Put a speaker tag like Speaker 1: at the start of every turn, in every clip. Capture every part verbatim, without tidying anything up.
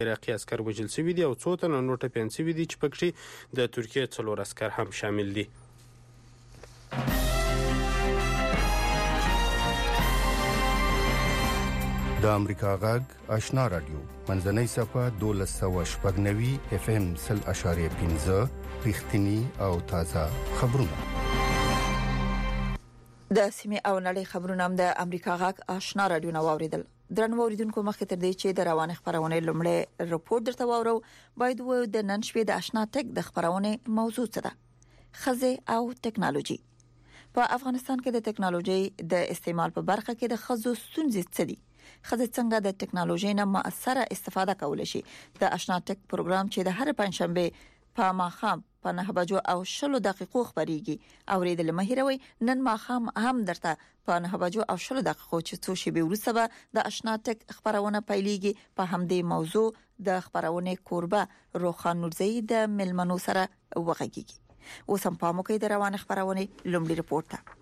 Speaker 1: عراقي عسكر وژل شوي دي او څو تنه نور ټپیان شوي دي چې پکې د ترکیې څلور عسکر هم شامل دي.
Speaker 2: د امریکا غږ آشنا رادیو منځنۍ صفه دولس سوه شپږ نوي اف ام سل اشاریه پنځه رښتینی او تازه خبرونه.
Speaker 3: د سیمې او نړۍ خبرونه هم د امریکا غږ آشنا رادیو نو اوریدل. درنو اوریدونکو مخکې تر دې چې د روان خبرونه لومړی رپورت درته واورو باید و د نن شپې د آشنا ټک د خبرونه موضوع څه ده. خزه او ټکنالوژي. په افغانستان کې د ټکنالوژي د استعمال په برخه کې د خزو ستونزې څه دي؟ خزه څنګه د ټکنالوژي نه مؤثره استفاده کولای شي؟ د آشنا ټک پروګرام چې د هر پنځشنبه په ماخام په نه بجو او شلو دقیقو خبريږي. اوریدل مهیروي نن ماخام هم درته په نه بجو او شلو دقیقو چې څو شی به ورسره د آشنا ټک خبرونه پیلېږي. په همدې موضوع د خبرونه کوربه روخان نورزئی د ملمنو سره وغږیږي. اوس هم په موکې د روان خبرونه لومړی رپورت ده.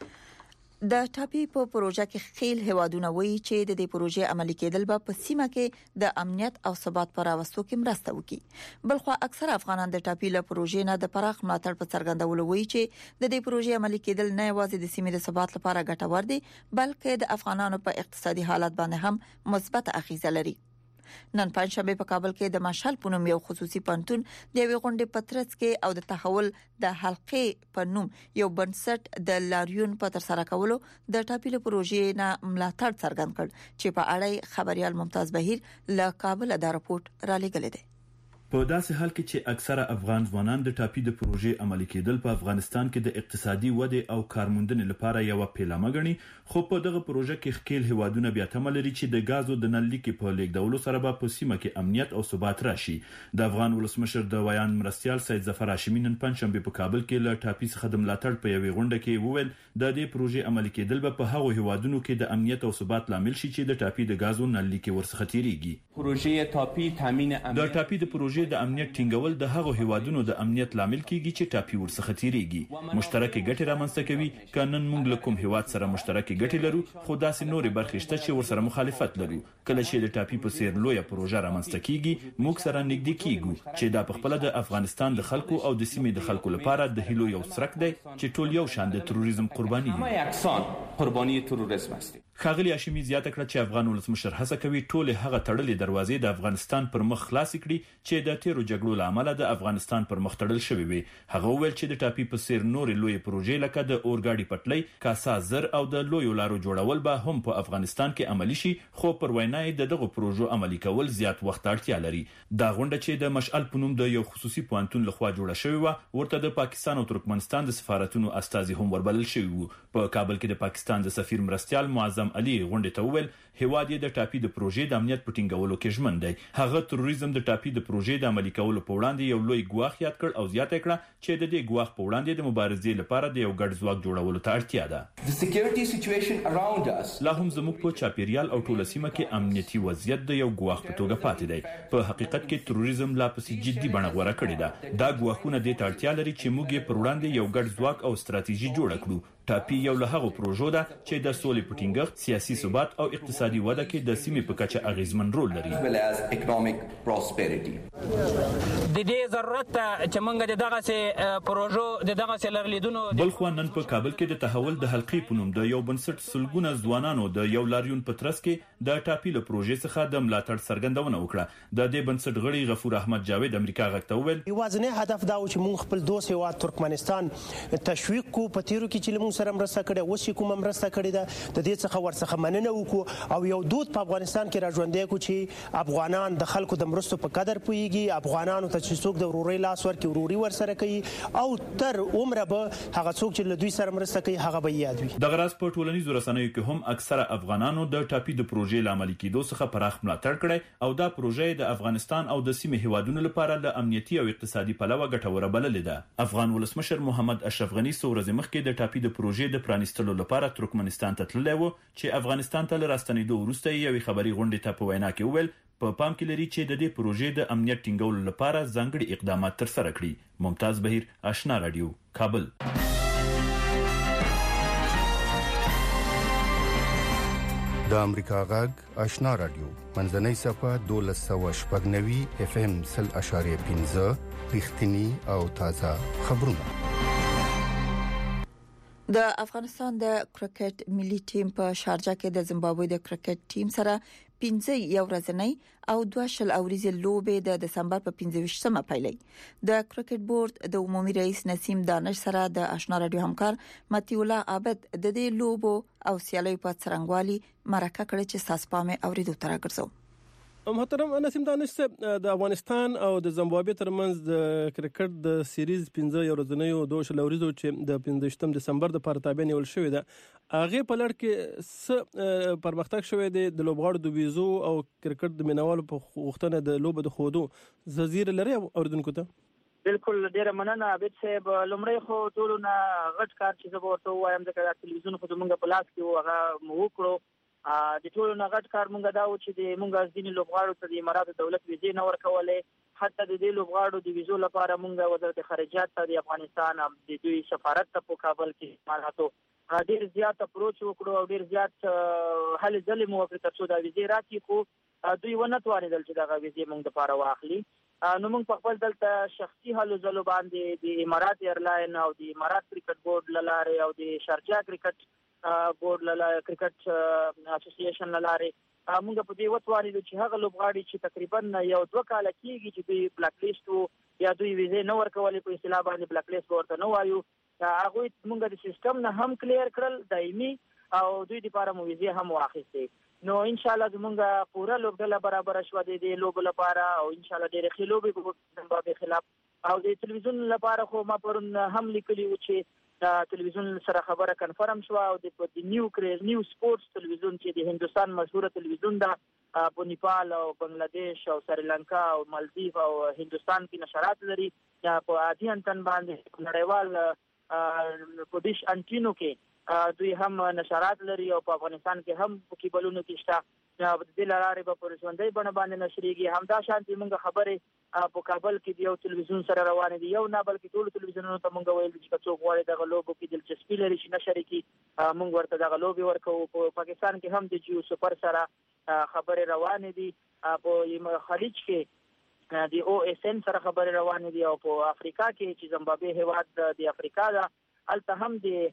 Speaker 3: د ټاپي په پروژه کې خیل هوادونه وایي چې د دې پروژې عملي کېدل به په سیمه کې د امنیت او ثبات پر راوستو کې مرسته وکړي. بلخو اکثر افغانان د ټاپي له پروژې نه د پراخ ملاتړ په څرګندولو وایي چې د دې پروژې عملي کېدل نه یوازې د سیمې د ثبات لپاره ګټور دي بلکې د افغانانو په اقتصادي حالت باندې هم مثبت اغیزه لري. نن پنځشنبه په کابل کې د مشال پونم یو خصوصي پانتون د یوې غونډې پترڅ کې او د تحول د حلقې په نوم یو بنسټ د لاریون په تر سره کولو د ټاپیلو پروژې نه ملاتړ څرګند کړ چې په اړه خبريال ممتاز بهیر له کابل د راپورټ را لېږل دي.
Speaker 4: په داسې حال کې چې اکثره افغان ځوانان د ټاپي د پروژې عملي کېدل په افغانستان کې د اقتصادي ودې او کارموندنې لپاره یو پیلامه غني، خو په دغه پروژه کې خپل هوادونه بیا تمل لري چې د غازو د نل لیکي په لیکدولو سره به په سیمه کې امنیت او ثبات راشي. د افغان ولسمشر د ویان مرستيال سید ظفر هاشمي نن پنځشنبه په کابل کې له ټاپي څخه د ملاتړ په یوې غونډه کې وویل د دې پروژې عملي کېدل به په هغو هوادونو کې د امنیت او ثبات لامل شي چې د ټاپي د غازو نل لیکي ورڅخه تیریږي.
Speaker 5: پروژې ټاپي تامین امنیت
Speaker 4: د ټاپي د پروژې د امنیت ټینګول د هغو هوادونو د امنیت لامل کیږي چې ټاپي ورڅخه تیریږي. مشترکه ګټې رامنځته کوي. کانن موږ له کوم هواد سره مشترکه ګټې لرو خو داسې نورې برخې شته چې ورسره مخالفت لرو. کله چې د ټاپي په سیر لویه پروژه رامنځته کیږي موږ سره نږدې کیږو چې دا په خپل د افغانستان د خلکو او د سیمې د خلکو لپاره د هیلو یو څرک دی چې ټول یو شان د تروریزم قرباني دي.
Speaker 5: ما یکسان قرباني تروریسم است.
Speaker 4: خاغلی هاشمي زیاته کړه چې افغان ولسمشر هڅه کوي ټول هغه تړلې دروازې د افغانستان پر مخ خلاص کړي چې د تیرو جګړو لامل د افغانستان پر مخ تړل شوی وي. هغه ویل چې د ټاپي په سیر نورې لوی پروژې لکه د اورګاډي پټلۍ، کاسا زر او د لوی لارو جوړول به هم په افغانستان کې عملی شي، خو پر وینای د دغه پروژو عملی کول زیات وخت اړتیا لري. دا غونډه چې د مشعل پونم د یو خصوصي پوانتون لخوا جوړه شوې و ورته د پاکستان او ترکمنستان د سفارتونو استازي هم وربلل شوی وو. په کابل کې د پاکستان د سفیر مرستيال معظم علي غونډه ته وویل هواد د ټاپي د پروژې د امنیت په ټینګولو کې ژمن دی. هغه تروریزم د ټاپي د پروژې د عملي کولو په وړاندې یو لوی ګواښ یاد کړ او زیاته کړه چې د دې ګواښ په وړاندې د مبارزې لپاره د یو ګډ ځواک جوړولو ته اړتیا ده.
Speaker 5: The security situation around us
Speaker 4: لا هم زموږ په چاپیریال او ټوله سیمه کې امنیتي وضعیت د یو ګواښ په توګه پاتې دی. په حقیقت کې تروریزم لا پسې جدي بڼه غوړه کړې ده. دا ګواښونه د اړتیا لري چې موږ یې پر وړاندې یو ګډ ځواک او ستراتیژي جوړ کړو. ټاپي یو له هغو پروژو ده چې د سولې په ټینګښت، سیاسي ثبات او اقتصادي وده کې د سیمې په کچه اغیزمن رول لري.
Speaker 6: د دې ضرورت چې موږ د دغه سه پروژو د دغه سه لرلیدونو
Speaker 4: بلخو نن په کابل کې د تحول د حلقې پونم د یو بنسټ سلګونه ځوانانو د یو لاریون پترس کې د ټاپي له پروژې څخه د ملاتړ څرګندونه وکړه. د دې بنسټ غړي غفور احمد جاوید امریکا غږ ته وویل
Speaker 7: یوازینی هدف دا و چې موږ خپل دوست هیواد ترکمنستان تشویق کو په تیرو کې چې موږ سره مرسته کړې وسی کوم مرسته کړې ده د دې څخه ورڅخه مننه وکړو او یو دود په افغانستان کې راځوندې کو چې افغانان د خلکو د مرستو په قدر پويږي، افغانانو ته چې څوک د وروري لاس ورکړي وروري ورسره کوي او تر عمره به هغه څوک چې له دوی سره مرسته کوي هغه به یاد وي.
Speaker 4: د غراس په ټولنیزو رسنیو کې هم اکثره افغانانو د ټاپي د پروژې لامل کېدو څخه پراخ ملاتړ کړي او دا پروژې د افغانستان او د سیمې هیوادونو لپاره د امنیتي او اقتصادي پلوه ګټوره بللې ده. افغان ولسمشر محمد اشرف غنی څو ورځې مخکې د ټاپي د پروژې د پرانیستلو لپاره ترکمنستان ته تللی و چې افغانستان ته راستنېدو وروسته یې خبري غونډې ته په وینا کې وویل په پام کې لري چې د دې پروژې د امنیت ټینګولو لپاره ځانګړي اقدامات ترسره کړي. ممتاز بهیر، آشنا رادیو، کابل.
Speaker 2: د امریکا غږ آشنا رادیو منځنۍ صفه دولس سوه شپږ نوي اف ام سل اشاریه پنځه رښتینی او تازه خبرونه.
Speaker 3: د افغانستان د کرکټ ملي ټیم په شارجه کې د زیمبابوې د کرکټ ټیم سره پنځه یو ورځنی او دوه شل اوريزې لوبې د دسمبر په پنځه ویشتمه پیلې. د کرکټ بورډ د عمومي رئیس نسیم دانش سره د آشنا رادیو همکار متی الله عابد د دې لوبو او سیالیو په څرنګوالي مرکه کړې چې ساسپامه اوریدو تر راګرځو.
Speaker 8: محترم نسیم دانش صاحب، د افغانستان او د زیمبابوې ترمنځ د کرکټ د سیریز پنځه یو ورځنیو دوه شل اوريزو چې د پنځه ویشتم دسمبر د پارتابین نیول شوې ده، هغه په لړ کې څه پرمختګ شوی دی؟ د لوبغاړو د ویزو او کرکټ د مینوالو په وختونه د لوب د خودو زیر لري اوردونکو ته؟
Speaker 9: بالکل ډیره مننه عابد صاحب. لومړی خو ټولونه غټ کار چې زه ورته وایم د تلویزیون خو زمونږ په لاس کې هغه مو وکړو. د ټولو نه غټ کار مونږ دا و چې د مونږ ځینې لوبغاړو ته د اماراتو دولت ویزې نه ورکولې. حتی د دې لوبغاړو د ویزو لپاره مونږ وزارت خارجیت ته د افغانستان د دوی سفارت ته په کابل کې اماراتو ډیر زیات اپروچ وکړو او ډیر زیات هلې ځلې مو وکړې ترڅو دا ویزې راکړي، خو دوی ونه توانېدل چې دغه ویزې مونږ دپاره واخلي. نو موږ په خپل دلته شخصي هلو ځلو باندې د امارات ایرلاین او د امارات کرکټ بورډ له لارې او د شارجه کرکټ بورډ له لارې کرکټ اسوسییشن له لارې موږ په دې وتوانېدو چې هغه لوبغاړي چې تقریبا یو دوه کاله کېږي چې دوی بلاک لیست وو یا دوی ویزې نه ورکولې، په اصطلاح باندې بلاک لیست ورته نه وایو، هغوی موږ د سیستم نه هم کلیر کړل دایمي او دوی دپاره مو ویزې هم واخیستې. نو ان شاء الله زمونږ پوره لوبډله برابر شوه د دې لوبو لپاره او ان شاء الله ډېرې ښې لوبې به د زیمبابوې خلاف. او د تلویزیون لپاره خو ما پرون هم لیکلي و چې د تلویزیون سره خبره کنفرم شوه او د نیو کریز نیو سپورټس تلویزیون چې د هندوستان مشهوره تلویزیون ده په نیپال او بنگلاديش او سریلانکا او مالدیو او هندوستان کې نشرات لري، په عادي انتن باندې نړیوال په ډیش انټینو کې دوی هم نشرات لري او په افغانستان کې هم په کیبلونو کې شته. د دې لارې به په ژوندۍ بڼه باندې نشریږي. همدا شانتي موږ خبرې په کابل کې د یو تلویزیون سره روانې دي، یو نه بلکې ټول تلویزیونونو ته موږ ویل چې څوک غواړي دغه لوبو کې دلچسپي لري چې نشر کړي موږ ورته دغه لوبې ورکوو. په پاکستان کې هم د جیو سپر سره خبرې روانې دي، په خلیج کې د او اس ان سره خبرې روانې دي او په افریقا کې چې زیمبابوې هیواد د افریقا ده هلته هم د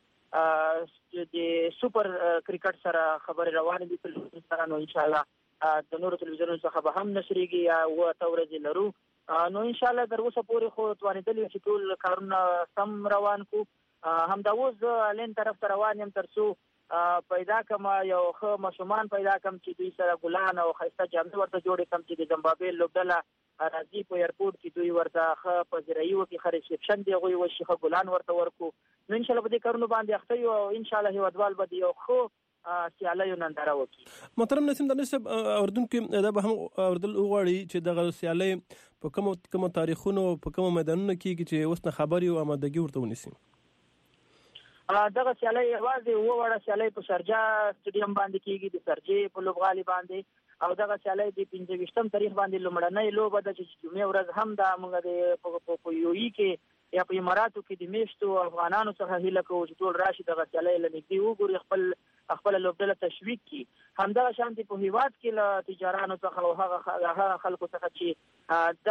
Speaker 9: د سوپر کرکټ سره خبرې روانې دي تلویزیون سره. نو ان شاء الله د نورو تلویزیونونو څخه به هم نشریږي یا اووه ورځې لرو. نو ان شاء الله تر اوسه پورې خو توانېدلي چې ټول کارونه سم روان کو. همدا اوس زه الین طرف ته روان یم ترڅو پیدا کم یو ښه ماشومان پیدا کم چې دوی سره ګلان او ښایسته جامې ورته جوړې کم چې د زیمبابوې لوبډله راځي په ایرپورټ کې دوی ورته ښه پذیرایي وکړي، ښه ریسپشن دی هغوی وشي، ښه ګلان ورته ورکړو. نو انشاءالله په دې کارونو باندې اخته یو او انشاءالله هیوادوال به د یو ښه سیالیو ننداره وکړي.
Speaker 8: محترم نسیم دانش صاحب، اردوونکي دا به هم اورېدل وغواړي چې دغه سیالۍ په کومو کومو تاریخونو په کومو میدانونو کېږي چې اوس نه خبر یو آمادګي ورته ونیسي؟
Speaker 9: دغه سیالۍ یوازې اووه وړه سیالۍ په شارجه سټیډیم باندې کېږي، د شارجې په لوبغالي باندې. او دغه سیالۍ د پنځه ویشتم تاریخ باندې لومړنۍ لوبه ده چې جمعې ورځ هم دا موږ د په یو ای کې یا په اماراتو کې د میشتو افغانانو څخه هیله کوو چې ټول راشي دغه سیالۍ له نږدې وګوري، خپل خپله لوبډله تشویق کړي. همدغه شانتې په هیواد کې له تجارانو څخه او هغه خلکو څخه چې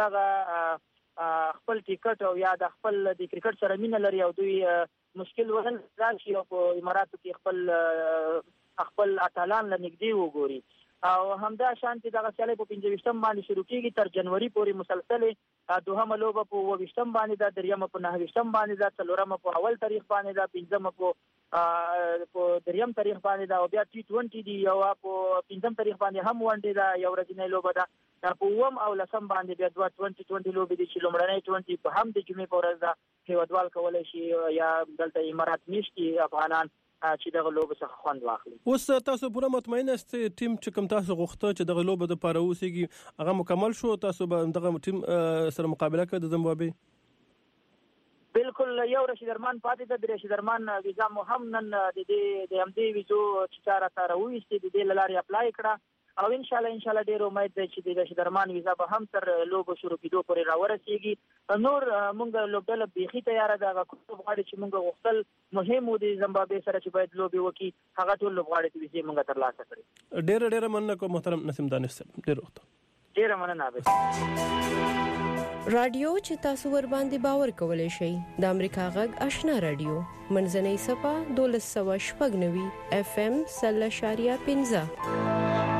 Speaker 9: دغه خپل ټیکټ او یا د خپل د کرکټ سره مینه لري او دوی مشکل ونه راشي او په اماراتو کې خپل خپل اتلان له نږدې وګوري. او همدا شانتي دغه سیالۍ په پنځه ویشتم باندې شروع کېږي تر جنوري پورې مسلسلې. دوهمه لوبه په اووه ویشتم باندې ده، دریمه په نهه ویشتم باندې ده، څلورمه په اول تاریخ باندې ده، پنځمه په په دریم تاریخ باندې ده او بیا ټي ټونټي دي. یو په پنځم تاریخ باندې هم ون ډې ده، یو ورځنۍ لوبه ده. په اووم او لسم باندې بیا دوه ټونټي ټونټي لوبې دي چې لومړنۍ ټونټي په هم د جمعې په ورځ ده، هیوادوال کولی شي یا دلته امارات میشتي افغانان چې دغه لوبه څخه خوند واخلي.
Speaker 8: اوس تاسو پوره مطمئن یاست ټیم چې کوم تاسو غوښته چې دغه لوبه دپاره اوسېږي هغه مکمل شو؟ تاسو به دغه ټیم سره مقابله کوي د زیمبابوې؟
Speaker 9: بالکل یو رشید ارمان پاتې ده. د رشید ارمان ویزا مو هم نن د دې د همدې ویزو چې چا راته راویستې د دې له لارې اپلای کړه او ان شاء الله ان شاء الله ډیر امید ده چې د شدرمان ویزا به هم تر لوبو شروع کېدو پورې راورسیږي. نور مونږ لوبډله بیخي تیار ده. هغه کوم غواړي چې مونږ غوښتل مهم و د زمبابوې سره چې باید لوبي وکړي هغه ټول لوبغاړي د ویزې مونږ ترلاسه کړي.
Speaker 8: ډیر ډیر مننه کوم محترم نسیم دانش صاحب. ډیر وخت
Speaker 9: ډیر مننه.
Speaker 10: رادیو چې تاسو ور باندې باور کولای شئ د امریکا غږ آشنا رادیو منځنۍ صفه دولس سوه شپږ نوي اف ام سل اشاریه پنځه.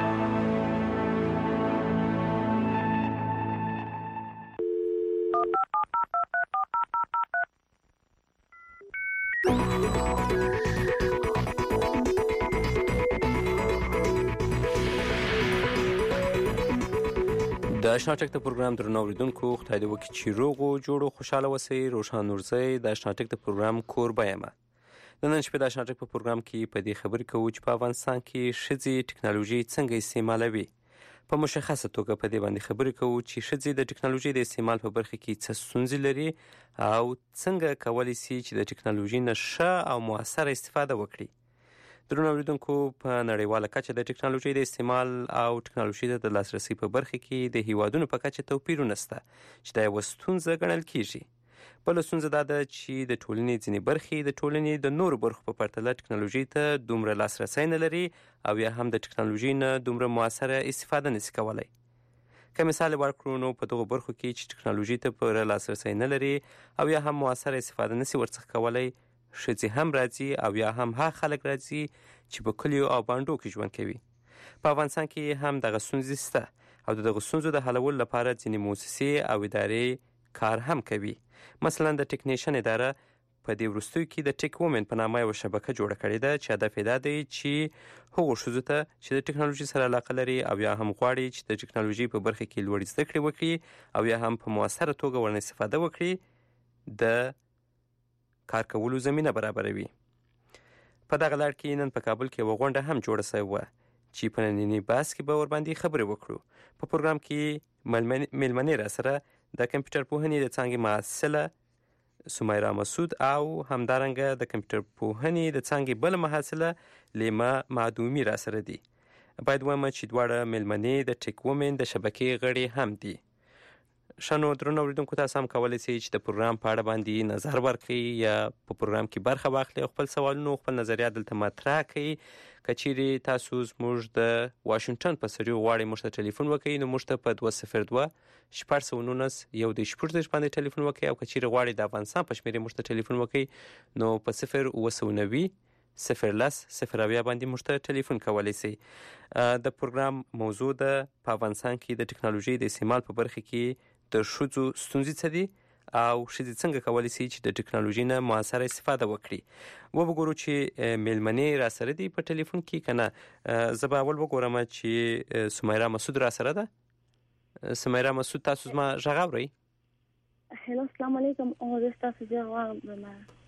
Speaker 11: د آشنا ټک د پروګرام درنو اوریدونکو خدای دې وکړي چې روغ او جوړ او خوشاله اوسئ. روشان نورزی د آشنا ټک د پروګرام کوربه یم. د نن شپې د آشنا ټک په پروګرام کې په دې خبرې کوو چې په افغانستان کې ښځې ټکنالوژي څنګه استعمالوي. په مشخصه توګه په دې باندې خبرې کوو چې ښځې د ټکنالوژي د استعمال په برخه کې څه ستونزې لري او څنګه کولی شي چې د ټکنالوژي نه ښه او مؤثره استفاده وکړي. درنو اوریدونکو په نړیواله کچه د ټکنالوژي د استعمال او ټکنالوژي ته د لاسرسي په برخه کې د هیوادونو په کچه توپیرونه شته چې دا یوه ستونزه ګڼل کیږي. بله ستونزه دا ده چې د ټولنې ځینې برخې د ټولنې د نورو برخو په پرتله ټکنالوژي ته دومره لاسرسی نه لري او یا هم د ټکنالوژي نه دومره مؤثره استفاده نشي کولی. که مثال ورکړو نو په دغو برخو کې چې ټکنالوژي ته پوره لاسرسی نه لري او یا هم مؤثره استفاده نشي ورڅخه کولی، ښځې هم راځي او یا هم هغه خلک راځي چې په کلیو او بانډو کې ژوند کوي. په افغانستان کې هم دغه ستونزې شته او د دغو ستونزو د حلولو لپاره ځینې مؤسسې او ادارې کار هم کوي. مثلا د ټکنیشن اداره په دې وروستیو کې د ټیک وومن په نامه یوه شبکه جوړه کړې ده چې هدف یې دا دی چې هغو ښځو ته چې د ټکنالوژي سره علاقه لري او یا هم غواړي چې د ټکنالوژي په برخه کې لوړې زده کړې وکړي او یا هم په مؤثره توګه ورنه استفاده وکړي د کار کولو زمینه برابروي. په دغه لړ کې نن په کابل کې یوه غونډه هم جوړه شوې وه چې په ننني بحث کې به ورباندې خبرې وکړو. په پروګرام کې میلمنې را سره د کمپیوټر پوهنې د څانګې محصله سمیرا مسعود او همدارنګه د کمپیوټر پوهنې د څانګې بله محصله لیما معدومي را سره دي. باید وایم چې دواړه میلمنې د ټیک وومن د شبکې غړي هم دي. ښه نو درنو اوریدونکو تاسو هم کولی شئ چې د پروګرام په اړه باندې نظر ورکړئ یا په پروګرام کې برخه واخلئ او خپل سوالونه او خپل نظریات دلته مطرح کړئ. که چیرې تاسو زموږ د واشنګټن په سریو غواړئ موږ ته ټلیفون وکړئ نو موږ ته په دوه صفر دوه شپږ سوه نولس یو د شپږ دېرش باندې ټلیفون وکړئ او که چیرې غواړئ د افغانستان په شمېرې موږ ته ټلیفون وکړئ نو په صفر اوه سوه نوي صفر لس صفر اویا باندې موږ ته ټلیفون کولی شئ. د پروګرام موضوع ده په افغانستان کې د ټکنالوژۍ د استعمال په برخه کې د ښځو ستونزې څه دي او ښځې څنګه کولی شي چې د ټکنالوژۍ نه مؤثره استفاده وکړي. وبګورو چې میلمنې را سره دي په ټلیفون کې که نه. زه به اول وګورم چې سمیرا مسعود را سره ده. سمیرا مسعود تاسو زما غږ اورئ؟
Speaker 12: هلو السلام علیکم. زه ستاسو غږ اورم.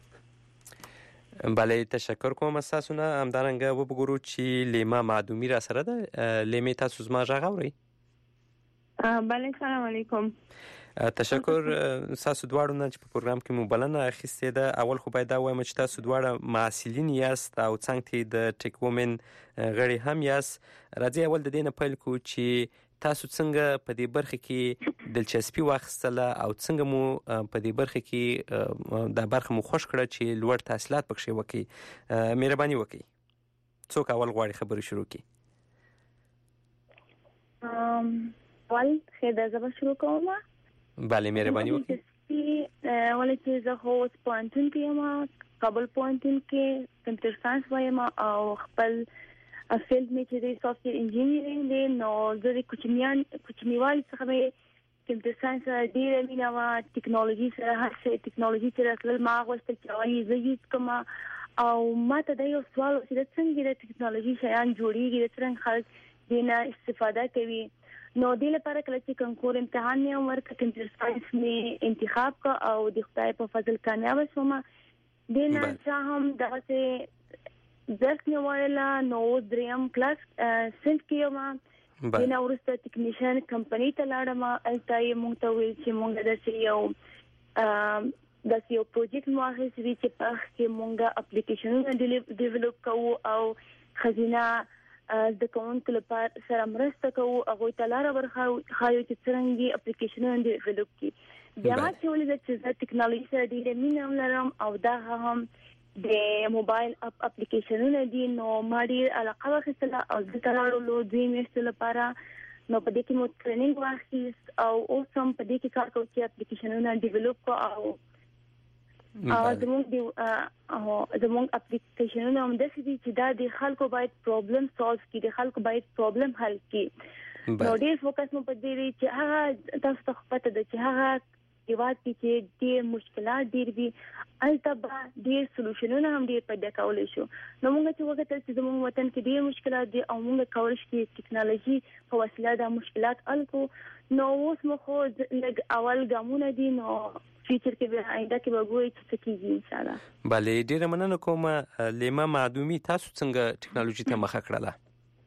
Speaker 11: بله تشکر کوم از تاسو نه. همدارنګه وبګورو چې لیما معدومي را سره ده. لیمې تاسو زما غږ اورئ؟
Speaker 12: بله سلام علیکم.
Speaker 11: تشکر تاسو دواړو نه چې په پروګرام کې مو بلنه اخیستې ده. اول خو باید دا وایم چې تاسو دواړه محصلین یاست او څنګ ته د ټیک وومن غړي هم یاست. راځئ اول د دې نه پیل کړو چې تاسو څنګه په دې برخه کې دلچسپي واخیستله او څنګه مو په دې برخه کې دا برخه مو خوښ کړه چې لوړ تحصیلات پکښې وکړئ. مهرباني وکړئ. څوک اول غواړي خبرې شروع کړي؟
Speaker 12: اول خیر ده زه به شروع کوم.
Speaker 11: بله مهرباني وکړئ.
Speaker 12: ولې چې زه خو اوس پوهنتون کې یم، کابل پوهنتون کې کمپیوټر ساینس وایم او خپل فیلډ مې چې د سافټویر انجینیرینګ دی. نو زه د کوچنیان کوچنیوالي څخه مې کمپیوټر ساینس سره ډېره مینه وه. ټکنالوژي سره هر څه ټکنالوژي سره تلل ما غوښتل چې اول زه یوز کړم او ما ته دا یو سوال و چې د څنګه د ټکنالوژي شیان جوړېږي، د څرنګه خلک دې نه استفاده کوي. نو دې لپاره کله چې کنکور امتحان مې ورکړ کمپیوټر ساینس مې انتخاب کړ او د خدای په فضل کامیابه شوم. دې نه چې هم دغسې درس مې ویله نو اوس دریم کلاس صنف کې یم. دې نه وروسته ټکنیشن کمپنۍ ته لاړم. هلته یې موږ ته وویل چې موږ داسې یو داسې یو پروجیکټ مو اخیستی دی چې په هغه کې موږ اپلیکیشنونه ډیولپ کوو او ښځینه د کوونکو لپاره سره مرسته کوو هغه ته لار ورخایو چې څنګه اپلیکیشنونه ډیولپ کړي بیا ما چې ولې چې ټیکنالوژي سره ډیره مینه لرم او دا هم د موبایل اپ اپلیکیشنونه دي نو ما ډیر علاقه واخیستله او د تراړو دوی میاشتې لپاره نو په دې کې مو ټریننګ واخیست او اوس هم په دې کې کار کوم چې اپلیکیشنونه ډیولپ کو او او زموږ دی او زموږ اپلیکیشنونه هم د سې چې دا د خلکو باید پرابلم سولف کړي د خلکو باید پرابلم حل کړي نو ډیر فوکس مو په دې چې هغه تاسو ته پته ده چې هغه دیوات چې ډیر مشکلات ډیر دي البته ډیر سولوشنونه هم ډیر پیدا کولای شو نو موږ چې وګورئ چې زموږ وطن کې ډیر مشکلات دي او موږ کولای شو ټیکنالوژي په وسیله د مشکلات حل کو نو اوس مو خو لږ اول ګامونه دي نو فیچر کې به آینده کې به ګوري چې څه کیږي ان شاء الله
Speaker 11: بله ډیره مننه کومه لیما معدومی تاسو څنګه ټیکنالوژي ته مخه کړله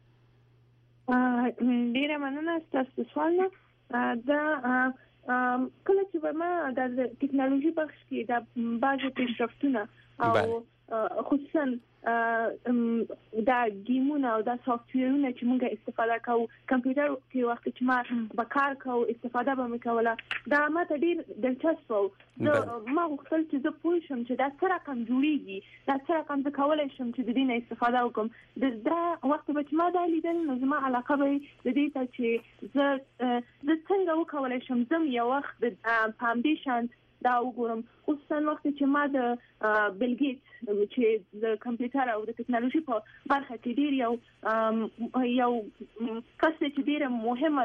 Speaker 13: ډیره مننه تاسو سوال دا کله چې ما د ټیکنالوژي بخش کې د بعضو پیشرفتونه او خصوصا دا گیمونه او دا سافټویرونه چې موږ استفاده کوو کمپیوټر کې وخت چې ما به کار کوو استفاده به مې کوله دا ماته ډیر دلچسپ و ما غوښتل چې زه پوه شم چې دا څه رقم جوړیږي دا څه رقم زه کولی شم چې د دې نه استفاده وکړم د دا وخت به چې ما دا لیدل نو زما علاقه به د دې ته چې زه زه څنګه وکولی شم زه یو وخت په همدې شان دا وګورم خصوصا وخت چې ما د بیل ګیټس چې د کمپیوټر او د ټیکنالوژي په برخه کې ډیر یو یو کس چې ډیر مهمه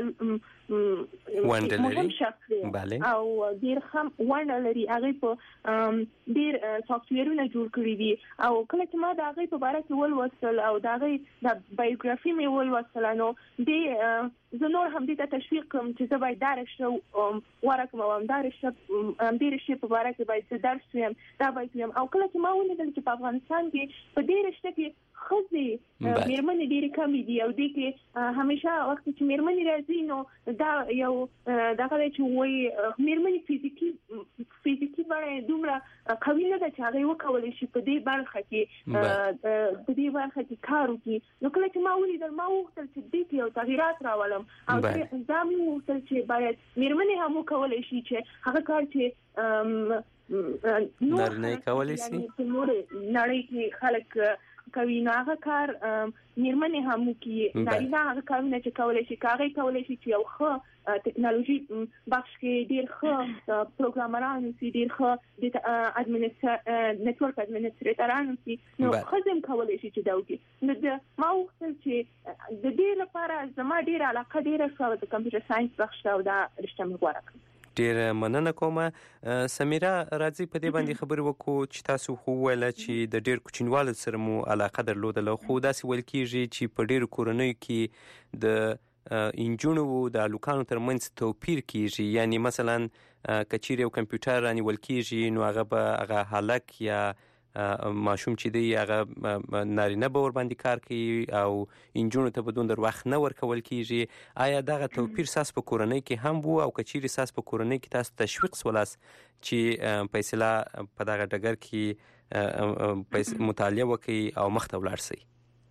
Speaker 13: مهم شخص دی او ډیر هم ونه لري هغه په ډیر سافټویرونه جوړ کړی دي او کله چې ما د هغه په اړه کې ولوستل او د هغه د بایوګرافي مې ولوستل نو د زه نور هم دې ته تشویق کوم چې زه باید دا رشته ورکم او دا رشته دې رشته په اړه کې باید درس ویم دا باید ویم او کله چې ما ولیدل چې په افغانستان کې په دې رشته کې ښځې مېرمنې ډېرې کمې دي او دې کې همیشه وخت چې مېرمنې راځي نو دا یو دغه دی چې وایي مېرمنې فزیکي فزیکي بڼه دومره قوي نه ده چې هغه وکولی شي په دې برخه کې په دې برخه کې کار وکړي نو کله چې ما ولیدل ما وغوښتل چې دې کې یو تغییرات راولم او دا مې وغوښتل چې باید مېرمنې هم وکولی شي چې هغه کار چې
Speaker 11: نارینه کولی شي
Speaker 12: نړۍ کې خلک کوي نو هغه کار مېرمنې هم وکړي نارینه هغه کارونه چې کولی شي که هغې کولی شي چې یو ښه ټیکنالوژي بخش کې ډېر ښه پروګرامران اوسي ډېر ښه نیټورک اډمنسټریټران اوسي نو ښځې هم کولی شي چې دا وکړي نو ما وغوښتل چې د دې لپاره زما ډېره علاقه ډېره شوه د کمپیوټر ساینس بخش ته او دا رشته مې غوره کړه
Speaker 11: ډیر مننه کوم سمیرا راځي په دې باندې خبرې وکړو چې تاسو خو ویل چې د ډیر کوچنیوالو سره مو علاقه درلودله خو داسې ویل کیږي چې په ډیرو کورنیو کې د انجونو د الوکانو ترمنځ توپیر کیږي یعنی مثلا کچیر یو کمپیوټر رانیول کیږي نو هغه به هغه هلک یا ماشوم چې دی هغه نارینه به ور باندې کار کوي او انجونو ته به دومره وخت نه ورکول کیږي آیا دغه توپیر ساس په کورنۍ کې هم وو او کچیر ساس په کورنۍ کې تاسو تشویق سولاس چې فیصله په دغه ډګر کې مطالعه وکړي او مخ ته ولاړ شي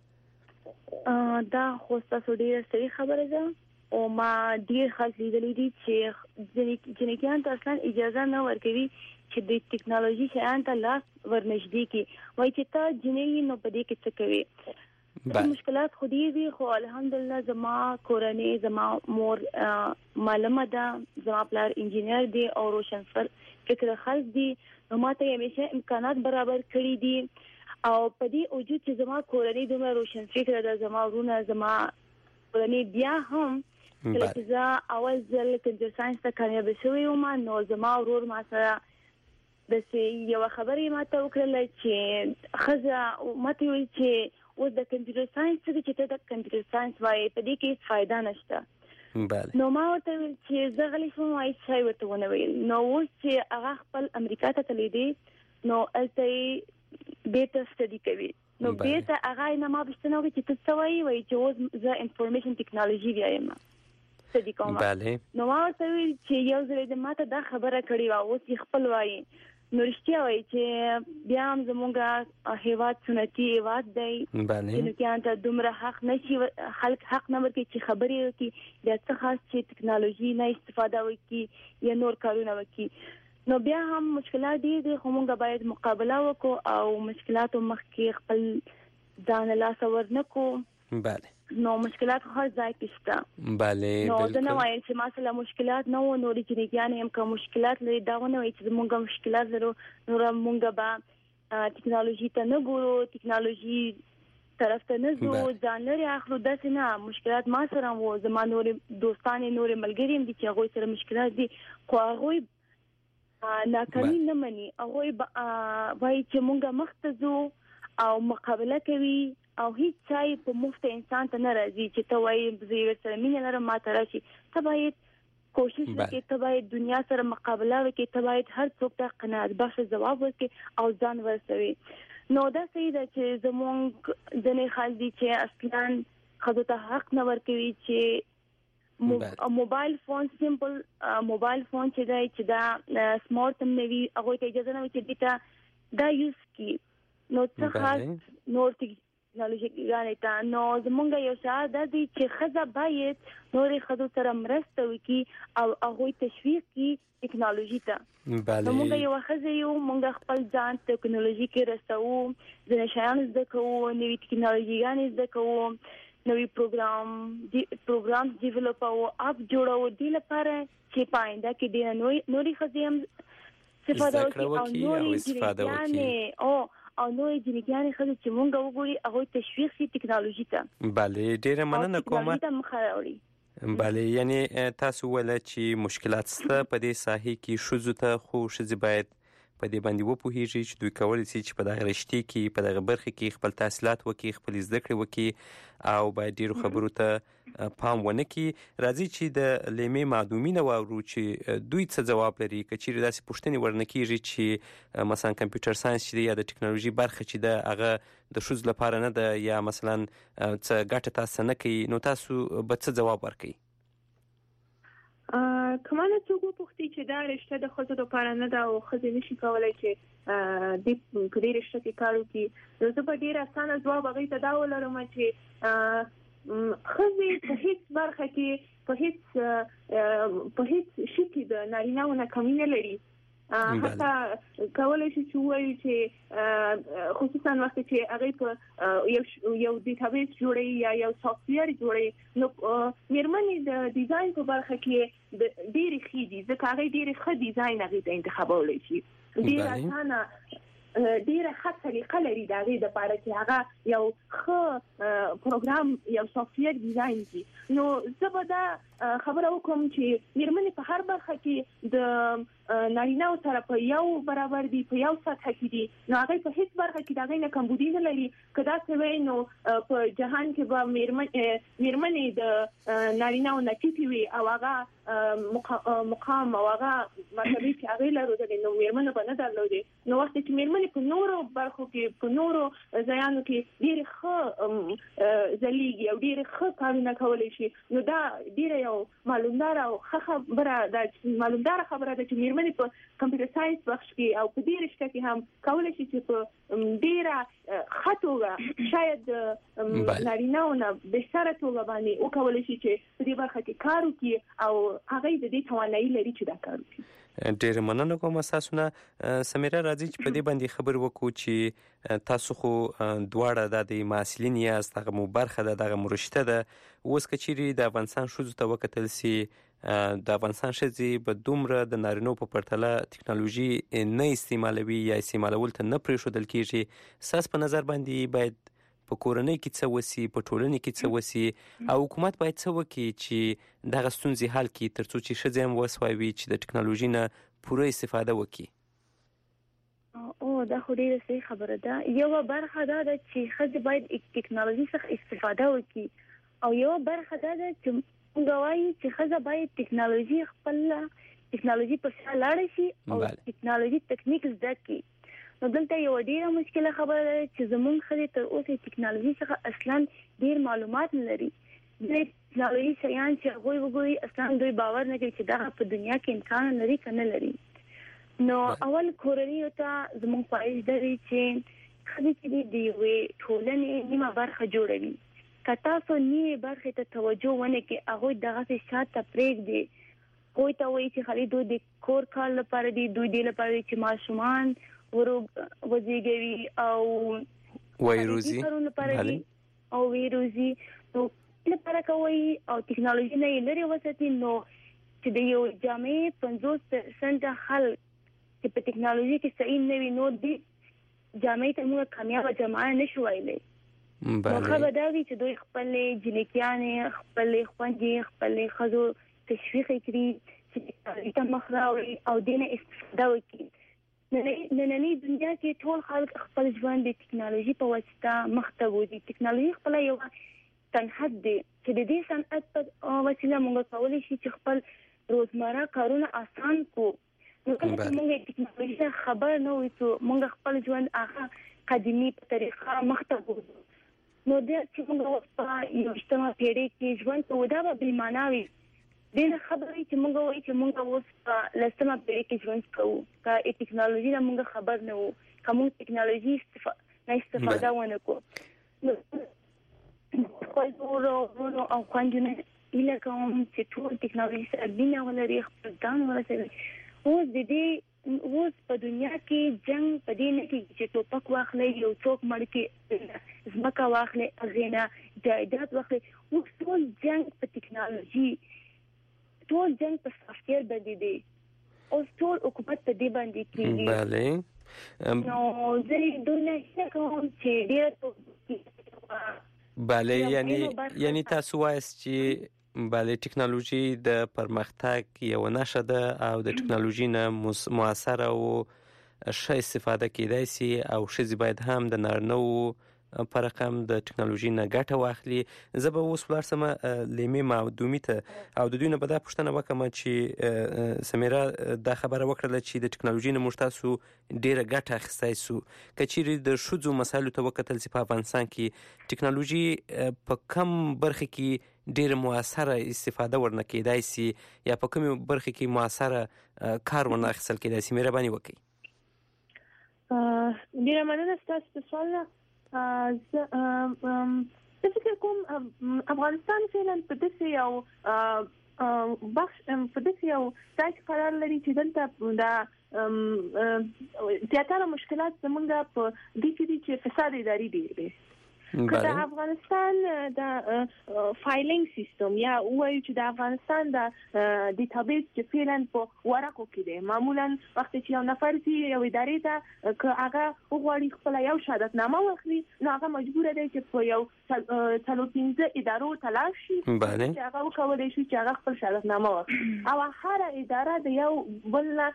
Speaker 12: دا خو تاسو ډیره صحیح خبره ده او ما ډیر خلک لیدلي دي چې جنکیان ته اصلا اجازه نه ورکوي چې د ټیکنالوژي شیان ته لاس ورنږدې کړي وایي چې ته جنۍ نو په دې کې څه کوي مشکلات خو دې دي خو الحمدلله زما کورنۍ زما مور معلمه ده زما پلار انجینر دی او روشن فکر خلک دي نو ما ته همیشه امکانات برابر کړي دي او په دې وجود چې زما کورنۍ دومره روشن فکر ده زما ورونه زما کورنۍ بیا هم کله چې زه اول ځل کمپیوټر ساینس ته کامیابه شوې وم نو زما ورور ما سره داسې یوه خبرې ما ته وکړله چې ښځه ما ته وویل چې اوس د کمپیوټر ساینس څه دی چې ته د کمپیوټر ساینس وایې په دې کې هېڅ فایده نشته نو ما ورته ویل چې زه غلی شوم وایي څه ورته ونه ویل نو اوس چې هغه خپل امریکا ته تللی دی نو هلته یې بیرته سټډي کوي نو بیرته هغه یې نه ما پوښتنه وکړه چې ته څه وایي وایي چې اوس زه انفارمیشن ټیکنالوژي بیایم نو ما ورته ویل چې یو ځل د ماته دا خبره کړې وه اوس یې خپل وایي نورشتیا وایي چې بیا هم زموږ هیواد سنتي هیواد دی چې کیان ته دومره حق نشي خلک حق نه ورکړي چې خبرې وکړي بیا څه خاص چې ټکنالوژي نه استفاده وکړي یا نور کارونه وکړي نو بیا هم مشکلات دي خو موږ باید مقابله وکړو او مشکلاتو مخکې خپل ځان له لاس ورنکو
Speaker 11: بله
Speaker 12: نو مشکلات هر ځای کې شته
Speaker 11: بله
Speaker 12: نو
Speaker 11: بالکل
Speaker 12: دا نه وایم چې مثلا مشکلات نه و نو ریجنګیان هم کوم مشکلات لري دا نه وایي چې موږ مشکلات لرو نو موږ به ټکنالوژي ته نه ګورو ټکنالوژي طرف ته نه ځو ځان لري اخلو داسې نه مشکلات ما سره وو زما نور دوستان نور ملګری هم دي چې هغه سره مشکلات دي خو هغه ناکامي نه مني هغه وایي چې موږ مخته ځو او مقابله کوي او هیڅ ځای په مفت انسان ته نه راځي چې ته وایي زه سره مینه لرم ما ته راشي ته باید کوشش وکړې ته باید دنیا سره مقابله وکړې ته باید هر څوک ته قناعت بخش ځواب ورکړي او ځان ورسوي نو دا صحیح ده چې زموږ ځینې خلک دي چې اصلا ښځو ته حق نه ورکوي چې موبایل فون سمپل موبایل فون چې دی چې دا سمارټ هم نه وي هغوی ته اجازه نه وي چې دې ته دا یوز کړي نو څه خاص نور ټکنالوژي غانې ته نو زمونږ یو شعار دا دی چې ښځه باید نورې ښځو سره مرسته وکړي او هغوی تشویق کړي ټکنالوژي ته نو موږ یو ښځه یو موږ خپل ځان ټکنالوژي کې رسوو ځینې شیان زده کوو نوې ټکنالوژي غانې زده کوو نوې پروګرام پروګرام ډیولپ او اپ جوړو دې لپاره چې پاینده کې ډېر نورې ښځې هم استفاده وکړي او نورې استفاده وکړي او او نوې جنګیانې خلک چې مونږ وګوري هغه تشویق سي ټکنالوژي ته
Speaker 11: bale ډیره مننه کومه bale یعنی تاسو ول چې مشکلات ست په دې ساحې کې شوزو ته خو شذ باید په دې باندې وپوهیږي چې دوی کولای شي چې په دغه رشتې کې په دغه برخه کې خپل تحصیلات وکړي خپل زده کړې وکړي او باید ډیرو خبرو ته پام ونه کړي راځي چې د لیمې معلومینه واورو چې دوی څه جواب لري کچېرې داسې پوښتنې ورنکېږي چې مثلا کمپیوټر ساينس چې یا د ټکنالوژي برخه چې د هغه د شوز لپاره نه ده یا مثلا څه ګټه تاسو نه کوي نو تاسو به څه جواب ورکړئ
Speaker 13: کمانه څوک پوښتنه چې دا رشته د خزو لپاره نه ده او خزې نشي کولای چې د دې رشته کې کار وکړي نو زه په ډیر اسانه ځواب هغه ته دا ولرم چې خزې په هیڅ برخه کې په هیڅ په هیڅ شي کې د نارینه‌ونه کمی نه لري حتی کولای شي چې وایي چې خصوصا وخت چې هغه په یو یو ډیټابیس جوړي یا یو سافټویر جوړي نو میرمنې د ډیزاین په برخه کې د ډېری خې دي ځکه هغه ډېری ښه ډیزاین هغه ته انتخابولای شي ډېر اسانه ډېر ښه طریقه لري دا غي د پاره چې هغه یو ښه پروګرام یو سافټویر ډیزاین دي نو زه به دا خبره وکم چې میرمنې په هر برخه کې د نارینه سره په یو برابر دي په یو سطح کې دي نو هغه په هیڅ برخه کې دا غي نه کمبودي نه لري کدا څه وای نو په جهان کې به میرمنې میرمنې د نارینه او نتیتی وي او هغه مقام او هغه مرتبه چې هغه لرو د نو میرمنې په نه درلودي نو وخت چې میرمنې په نورو برخو کې په نورو ځایانو کې ډېر ښه ځلیږي او ډېر ښه کارونه کولای شي نو دا ډېر یو معلومدار او ښه خبره ده معلومدار خبره ده چې میرمنې په کمپیوټر ساينس بخش کې او په دې رشته کې هم کولای شي چې په ډېره خطوه شاید نارینه‌ونه به سره توګه باندې او کولای شي چې په دې برخه کې کار وکړي او هغه د دې توانایي لري چې دا کار وکړي
Speaker 11: ډېر مننه کوم تاسو نه سمیرا راځي چې په دې باندې خبر وکړو چې تاسو خو دواړه د محصلین یاست هغه مو برخه ده دغه مرشته ده اوس کچېری د افغانستان شوزو ته وکتل سي د افغانستان ښځې به دومره د نارینو په پرتله ټکنالوژي نه استعمالوي یا استعمالول ته نه پرېښودل کېږي ستاسو په نظر باندې باید په کورنۍ کې څه وسی په ټولنه کې څه وسی او حکومت باید څه وکړي چې دغه ستونزې حل کړي ترڅو چې ښځې هم وسوي چې د ټکنالوژي نه پوره استفاده وکړي
Speaker 12: او دا خو ډیره صحیح خبره ده یو برخه دا ده چې ښځې باید ټکنالوژي څخه استفاده وکړي او یو برخه دا ده چې موږ وایو چې ښځه باید ټکنالوژي خپل ټکنالوژي په سره لاړ شي او ټکنالوژي تکنیک زده کړي نو دلته یو ډیره مشکله خبره ده چې زموږ خلک تر اوسه ټکنالوژي څخه اصلا ډیر معلومات نه لري د ټکنالوژي شیان چې هغه وګوري اصلا دوی باور نه کوي چې دا په دنیا کې امکان لري کنه لري نو اول کورنۍ ته زموږ خواهش دی چې خدای دې دی وي ټولنې نیمه برخه جوړوي کته سو نیمه برخه ته توجه ونه کې هغه دغه څه شاته پرېګ دی کوئی ته وایي چې خالي دوی د کور کار لپاره دی دوی د لپاره چې ماشومان ورو وزيږوي او
Speaker 11: وایروزي
Speaker 12: او وایروزي نو لپاره کوي او ټکنالوژي نه لري وساتي نو چې د یو جامع پنځوس پرسنټ خلک چې په ټکنالوژي کې صحیح نه وي نو د جامع ته موږ کامیاب جماعت نشو وایلی. نو خبر دا وی چې دوی خپل جنکیانې خپل خوندې خپل خزو تشویق کړي چې ته مخراوي او دینه استفاده وکړي. نننی دنیا کې ټول خلک خپل ژوند د ټکنالوژي په واسطه مخته وړي. ټکنالوژي خپل یو صنعت دی چې د دې صنعت په وسیله موږ کولای شو چې خپل روزمره کارونه آسان کو. نو کله چې موږ ټکنالوژي خبر نه وي چې موږ خپل ژوند هغه قديمي په طریقه مخته وړو. نو د چې موږ په یو اجتماعي پیړۍ کې ژوند په ودا به معنا وي. دغه خبرې چې موږ وایو چې موږ اوس په لسمه پیړۍ کې ژوند کوو که ټکنالوژي نه موږ خبر نه وو کوم ټکنالوژي نه استفاده ونه کوو. خپل ورو ورو او خوندونه اله کوم چې ټول ټکنالوژي سره بینه ولري خپل ځان ورسوي. اوس د دې اوس په دنیا کې جنگ په دې نه کې چې ټوپک واخلي یو څوک مړ کې زمکا واخلي ازینا جایداد واخلي. اوس ټول جنگ په ټکنالوژي ټول جنگ په سافټویر باندې دی. اوس ټول حکومت په دې باندې کېږي.
Speaker 11: بله
Speaker 12: نو زه دونه څه کوم چې ډېر
Speaker 11: بله یعنی یعنی تاسو وایست چې بله ټکنالوژي د پرمختګ یو نښه ده او د ټکنالوژي نه موثره او ښه استفاده کېدای شي او ښځې باید هم د نارینه‌وو په رقم د ټکنالوژي نه ګټه واخلي. زه به اوس ولاړ سم لیمې معدومي ته او د دوی نه به دا پوښتنه وکړم چې سمیرا دا خبره وکړله چې د ټکنالوژي نه موږ تاسو ډېره ګټه اخیستی سو. که چیرې د ښځو مسایلو ته وکتل چې په افغانستان کې ټکنالوژي په کم برخه کې ډېر موثره استفاده ورنه کېدای شي یا په کومه برخه کې موثره کار ورنه اخیستل کېدای شي؟ مهرباني وکړئ.
Speaker 13: ډېره مننه ستاسو په سوال نه. زه فکر کوم افغانستان فعلا په داسې یو بخش په داسې یو ځای کې قرار لري چې دلته د زیاتره مشکلات زمونږ په دې کې دي چې فساد اداري ډېر دی. که د افغانستان د فایلینګ سیستم یا وایو چې د افغانستان د ډیټابیس چې فعلا په ورقو کې دی معمولا وخت چې یو نفر چې یو ادارې ته که هغه وغواړي خپل یو شهادتنامه واخلي نو هغه مجبور دی چې په یو څلور پنځه ادارو ته لاړ شي چې هغه وکولی شي چې هغه خپل شهادتنامه واخلي او هره اداره د یو بل نه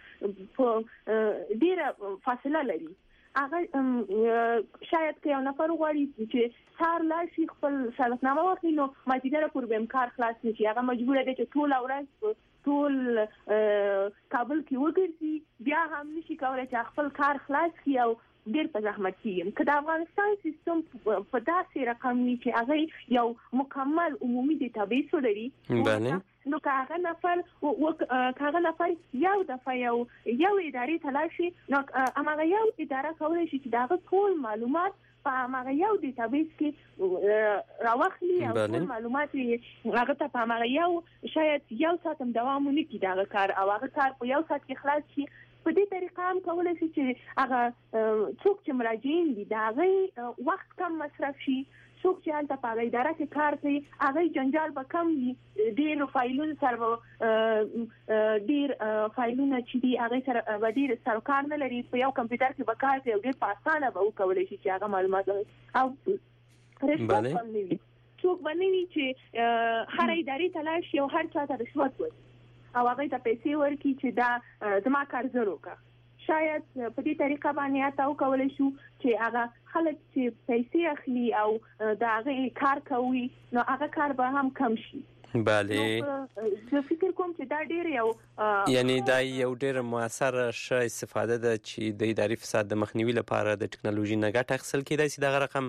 Speaker 13: ډېره فاصله لري. هغه شاید که یو نفر وغواړي چې سهار لاړ شي خپل شهادتنامه واخلي نو مازدیګره پورې به کار خلاص نه شي. هغه مجبوره دی چې ټوله ورځ ټول کابل کې وګرځي بیا هم نشي کولی چې خپل کار خلاص کړي او ډېر په زحمت کېږي. که د افغانستان سیستم په داسې رقم وي چې هغه یو مکمل عمومي ډیټابیس ولري نو که هغه نفر که هغه نفر یو دفعه یو یو ادارې ته لاړ شي نو هماغه یو اداره کولی شي چې د هغه ټول معلومات په هماغه یو ډیټابیس کې راواخلي او ټول معلومات هغه ته په هماغه یو شاید یو ساعت هم دوام ونه کړي د هغه کار او هغه کار په یو ساعت کې خلاص شي. په دې طریقه هم کولی شي چې هغه څوک چې مراجعین دي د هغوی وخت کم مصرف شي. څوک چې هلته په هغه اداره کې کار کوي هغوی جنجال به کم وي. ډېرو فایلونو سره به ډېر فایلونه چې دي هغوی سره به ډېر سروکار نه لري. په یو کمپیوټر کې به کار کوي او ډېر په اسانه به وکولی شي چې هغه معلومات او رشوت هم نه وي. څوک به نه وي چې هره ادارې ته لاړ شي او هر چا ته رشوت ورکړي او هغه ته پیسې ورکړي چې دا زما کار زه وکړم. شاید په دې طریقه باندې تاسو کولای شو چې هغه خلک چې پیسې اخلي او د هغه کار کوي نو هغه کار به هم کم شي.
Speaker 11: بله
Speaker 13: زه فکر کوم چې دا ډېر یو
Speaker 11: یعنی دا یو ډېر موثره ښه استفاده ده چې د اداري فساد د مخنیوي لپاره د ټکنالوژي نه ګټه اخیستل کېدای شي. دغه رقم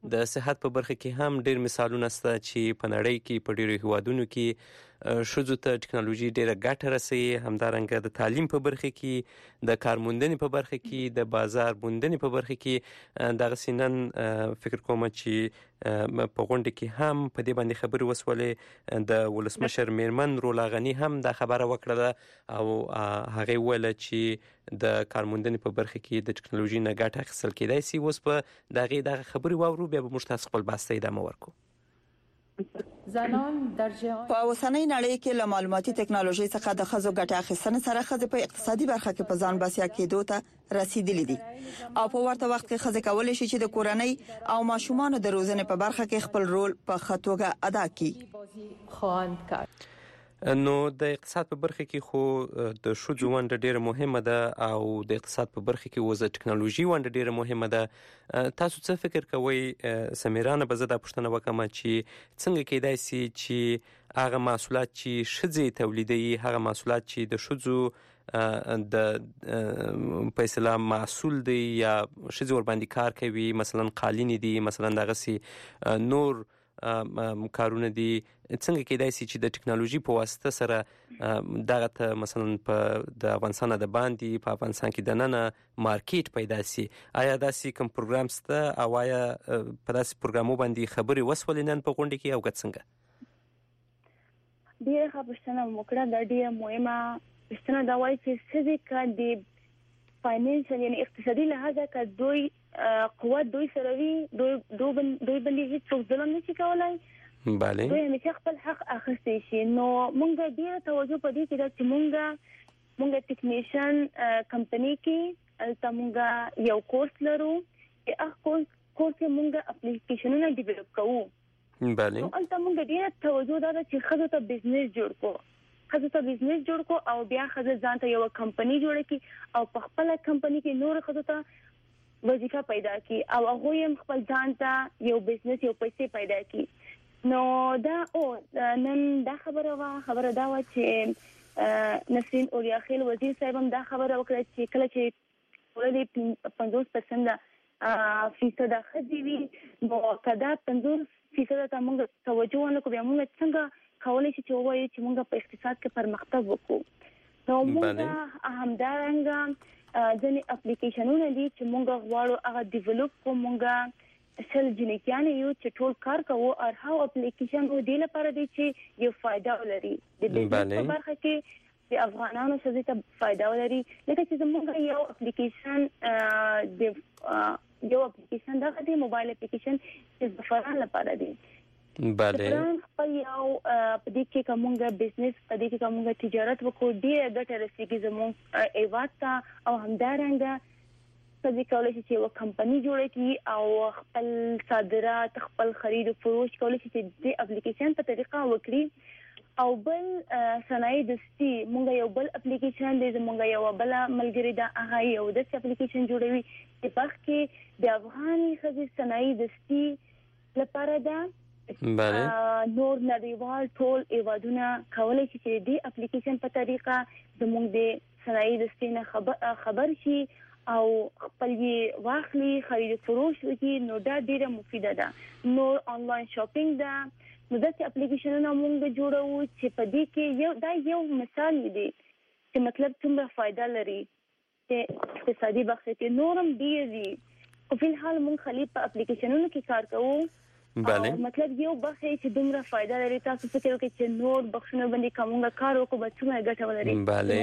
Speaker 11: د صحت په برخه کې هم ډیر مثالونه شته چې په نړۍ کې په ډیرو هیوادونو کې ښځو ته ټکنالوژي ډیره ګټه رسوي. همدارنګه د تعلیم په برخه کې، د کارموندنې په برخه کې، د بازار موندنې په برخه کې دغسې نن فکر کوم چې په غونډه کې هم په دې باندې خبرې وسولې. د ولسمشر میرمن رولا غني هم دا خبره وکړه او هغه ویل چې د کارموندنې په برخه کې د ټکنالوژي نه ګټه اخیستل کېدای شي. اوس په دغه دغه خبرې واورو، بیا به موږ تاسو خپل بحث ته ادامه ورکړو.
Speaker 3: زنان درجه په اوسنۍ نړۍ کې له معلوماتي ټکنالوژي څخه د ښځو ګټه اخیستنې سره ښځې په اقتصادي برخه کې په ځان بسیا کېدو ته رسیدلې دي او په ورته وخت کې ښځې کولای شي چې د کورنۍ او ماشومانو د روزنې په برخه کې خپل رول په ښه توګه ادا کړي.
Speaker 11: خواند کار نو د اقتصاد په برخه کې خو د ښځو ونډه ډیره مهمه ده او د اقتصاد په برخه کې وزه ټکنالوژي ونډه ډیره مهمه ده. تاسو څه فکر کوئ سمیرانه؟ به زه دا پوښتنه وکړم چې څنګه کېدای شي چې هغه محصولات چې ښځې تولیدوي، هغه محصولات چې د ښځو د په اصطلاح محصول دی یا ښځې ورباندې کار کوي، مثلا قالینې دي، مثلا دغسې نور کارونه دي، څنګه کېدای شي چې د ټکنالوژي په واسطه سره دغه ته مثلا په د افغانستان د باندې په افغانستان کې دننه مارکیټ پیدا شي؟ آیا داسې کوم پروګرام شته او آیا په داسې پروګرامو باندې خبرې وسولې نن په غونډه کې او که څنګه؟
Speaker 12: ډېره ښه پوښتنه مو وکړه. دا ډېره مهمه پوښتنه دا وایي چې ښځې که د فاینانشل یعنې اقتصادي لحاظه که دوی قوت دوی سره وي، دوی دوی باندې هیڅوک ظلم نشي کولی،
Speaker 11: بله
Speaker 12: دوی همیشه خپل حق اخیستی شي. نو مونږ ډېره توجه په دې کې ده چې مونږ مونږ ټیکنیشن کمپنی کې هلته مونږ یو کورس لرو چې هغه کورس کورس کې مونږ اپلیکیشنونه ډیولپ کوو.
Speaker 11: بله
Speaker 12: نو هلته مونږ ډېره توجه ده چې ښځو ته بزنس جوړ کړو، ښځو ته بزنس جوړ کړو او بیا ښځه ځان ته یو کمپنی جوړه کړي او په خپله کمپنی کې نور ښځو ته وظیفه پیدا کی او هغه هم خپل ځان ته یو بزنس یو پیسې پیدا کی. نو دا او نن دا خبره وا خبره دا و چې نسرین اوریاخیل وزیر صاحب هم دا خبره وکړه چې کله چې ولې پنځوس پرسنټ فیصد ښځې وي نو کدا پنځوس فیصد ته موږ توجه ونکړو بیا موږ څنګه کولی شو چې وایو چې موږ په اقتصاد کې پرمختګ وکړو. نو موږ همدارنګه ځینې اپلیکیشنونه دي چې موږ غواړو هغه ډیولپ کړو. موږ سل جنیکیانې یو چې ټول کار کوو او هر اپلیکیشن و دې لپاره دی چې یو فایده ولري د بزنس په برخه کې د افغانانو څخه ته فایده ولري. لکه چې موږ یو اپلیکیشن د یو اپلیکیشن دا د موبایل اپلیکیشن چې زعفران لپاره دی.
Speaker 11: بله
Speaker 12: خپل یو په دې کې کومه بزنس په دې کې کومه تجارت وکړو ډېر ګټه رسیږي زموږ ایواد ته او همدارنګه په دې کولای شي چې یو کمپنی جوړه کړي او خپل صادرات خپل خرید او فروش کولای شي چې د اپلیکیشن په طریقه وکړي. او بل صنایع دستي موږ یو بل اپلیکیشن دی زموږ یو بل ملګری دا هغه یو د اپلیکیشن جوړوي چې په کې د افغاني ښځې صنایع دستي لپاره دا
Speaker 11: بله
Speaker 12: نور نړیوال ټول ایوادونه کولای شي چې د اپلیکیشن په طریقه زموږ د صنایع دستي نه خبر خبر شي او خپل یې واخلي خرید فروش وکړي. نو دا ډیره مفیده ده. نور آنلاین شاپینګ ده. نو داسې اپلیکیشنونه موږ جوړوو چې په دې کې یو دا یو مثال دی چې مطلب څومره فایده لري چې اقتصادي بخش کې نورم ډیر دي. او په الحال موږ خلی په اپلیکیشنونو کې کار کوو.
Speaker 11: بله
Speaker 12: مطلب یو بخش چې دومره فایده لري تاسو فکر وکړئ چې نور بخښونه باندې کومه کار وکړو به څومره ګټه ولري.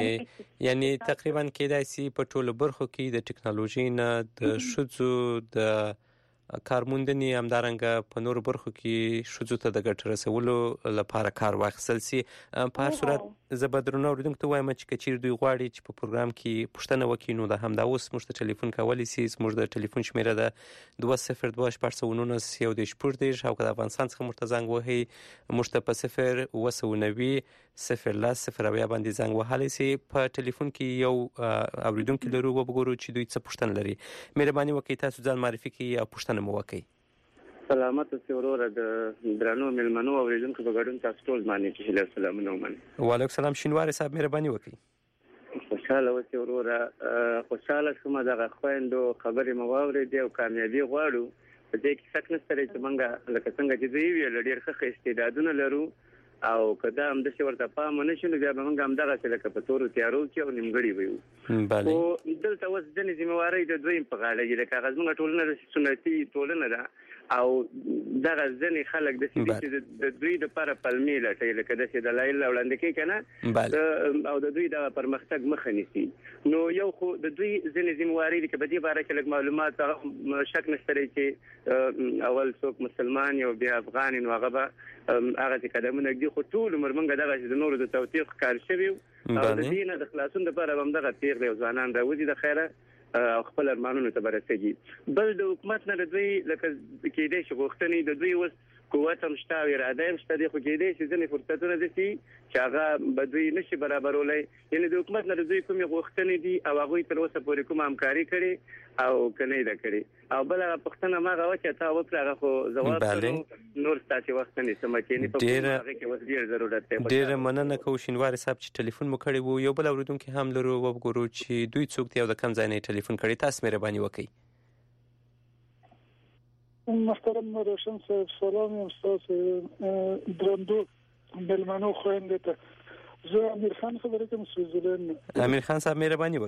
Speaker 11: بله یعنی تقریبا کېدای شي په ټولو برخو کې د ټکنالوژي نه د ښځو د کارموندنې همدارنګه په نورو برخو کې ښځو ته د ګټه رسولو لپاره کار واخیستل شي. په هر صورت زه به درنو اوریدونکو ته وایم چې که چیرې دوی غواړي چې په پروګرام کې پوښتنه وکړي نو د همدا اوس موږ ته ټلیفون کولی شي. زموږ د ټلیفون شمیره ده دوه صفر دوه شپږ سوه نولس یو دېرش شپږدېرش او که د افغانستان څخه موږ ته زنګ وهئ موږ ته په صفر اوه سوه نوي صفر لس صفر اویا باندې زنګ وهلی شي. په ټلیفون کې یو اوریدونکي لرو وګورو چې دوی څه پوښتنه لري. مهرباني وکړئ تاسو ځان معرفي کړئ او پوښتنه مو وکړئ.
Speaker 14: سلامت اوسئ وروره د درنو مېلمنو او اوریدونکو په ګډون تاسو ټول باندې چې هیله سلامونه ومنئ.
Speaker 11: وعلیکم السلام شینواري صاحب مهرباني وکړئ.
Speaker 14: خوشاله اوسئ وروره خوشاله شوم دغه خویندو خبرې مو واورېدې او کامیابي غواړو په دې کې څه نشته چې موږ لکه څنګه چې دوی ویل ډېر ښه استعدادونه لرو او کدا هم د څورته پام نه شنو بیا موږ هم دغه څه لکه په تورو تیارو کې او نیمګړی ویو
Speaker 11: بله
Speaker 14: او دلته اوس د ذمہواری د دوی په غاړه کې د کاغذ موږ ټولنه سنتي ټولنه ده او دغه ځنې خلک د سړي د دوی د لپاره پلمې لټي لکه د دلایل وړاندې کوي کنه او د دوی د پرمختګ مخه نیسي نو یو خو د دوی ځنې ذمہواری کې په دې باره کې لږ معلومات شک نشته چې اول څوک مسلمان یو بیا افغان نو هغه هغه چې قدمونه دي خو ټول عمر موږ دغه د نورو د توثیق کار شوی او د دینه د خلاصون لپاره هم دغه تیغ دی ځوانان راوځي د خیره او خپل ارمانونو ته برسېږي بل د حکومت نه د دوی لکه کېدې شي غوښتنې د دوی اوس قوت هم شته او اراده هم شته دی خو کېدې شي ځینې فرصتونه دي چې هغه به دوی نشي برابرولی یعنې د حکومت نه د دوی کومې غوښتنې دي او هغوی تر اوسه پورې کومه همکاري کړې او که نه یې ده کړې او بله هغه پوښتنه ما هغه وه چې تا وکړه هغه خو ځواب کړو نور ستاسې وخت نه نیسم چې یعنې په هغې کې اوس ډېر ضرورت دی
Speaker 11: ډېره مننه کوو شینواري صاحب چې ټلیفون مو کړی وو یو بل اورېدونکي هم لرو وګورو چې دوی څوک دي او د کوم ځای نه یې ټلیفون کړی تاسو مهرباني وکړئ
Speaker 15: محترم روشن صاحب سلام یم ستاسو درندو مېلمنو خویندې ته زه امیر خان خبرې کوم سویزرلینډ
Speaker 11: امیر خان صاحب مهرباني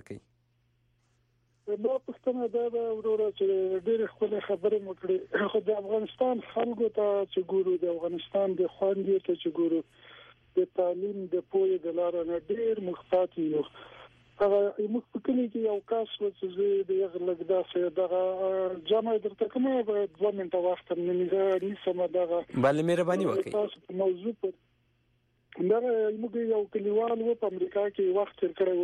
Speaker 11: وکړئ
Speaker 15: ما پوښتنه دا ده وروره چې ډېرې ښکلې خبرې مو کړې خو د افغانستان خلکو ته چې ګورو د افغانستان د خویندې ته چې ګورو د تعلیم د پوهې د لاره نه ډېر موږ پاتې یو هغه موږ په کلي کې یو کس و چې زه د یغ لږ داسې دغه جامع درته کوم به دوه منټه وخت نه نیسم دغه
Speaker 11: بله مهرباني وکړئ
Speaker 15: تاسو په موضوع پر دغه موږ یو کلیوال و په امریکا کې وخت تیر کړی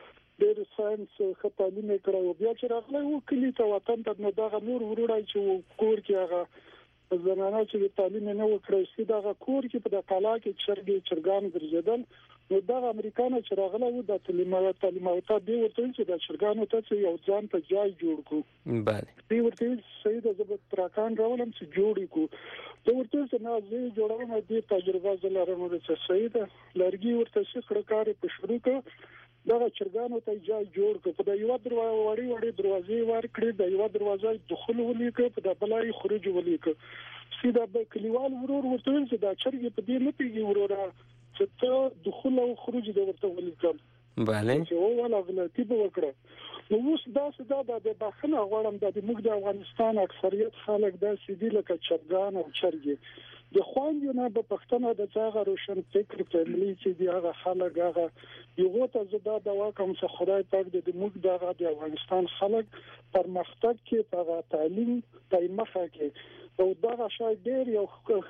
Speaker 15: و ډېر ساینس ښه تعلیم یې کړی و بیا چې راغلی و کلي ته وطن ته نو دغه نور وروړی چې کور کې هغه زنانه چې د تعلیم نه وکړی سي دغه کور کې په د قلا کې چرګې چرګان ګرځېدل نو دا امریکانو چې راغله و د تعلیمات تعلیمات دی ورته چې د چرګانو ته یو ځان ته ځای جوړ کو
Speaker 11: bale
Speaker 15: دی ورته سید زبر تراکان راولم چې جوړ کو دا ورته چې نه زه جوړوم د تجربه زلارم چې سید لرګي ورته شکړه کار په شروع کو دا چرګانو ته ځای جوړ کو په د یو دروازه وړي وړي دروازې ور کړې د یو دروازه دخول ولیکو په د بلای خروج ولیکو سیده به کلیوال ورور ورته چې دا چرګ په دې نه پیږي وروره چې ته دخول او خروج د ورته ولیکم
Speaker 11: bale
Speaker 15: چې او ولا غلطي به وکړه نو اوس دا څه د بخښنه غواړم د موږ د افغانستان اکثریت خلک دا سیدی لکه چرګان او چرګي د خوانجو نه په پښتنه د څنګه روشن فکر فیملی چې دی هغه خلک هغه یو ته زدا د واکم څخه خدای پاک د موږ دغه د افغانستان خلک پرمختګ کې په تعلیم په مخه کې او دا شای ډیر یو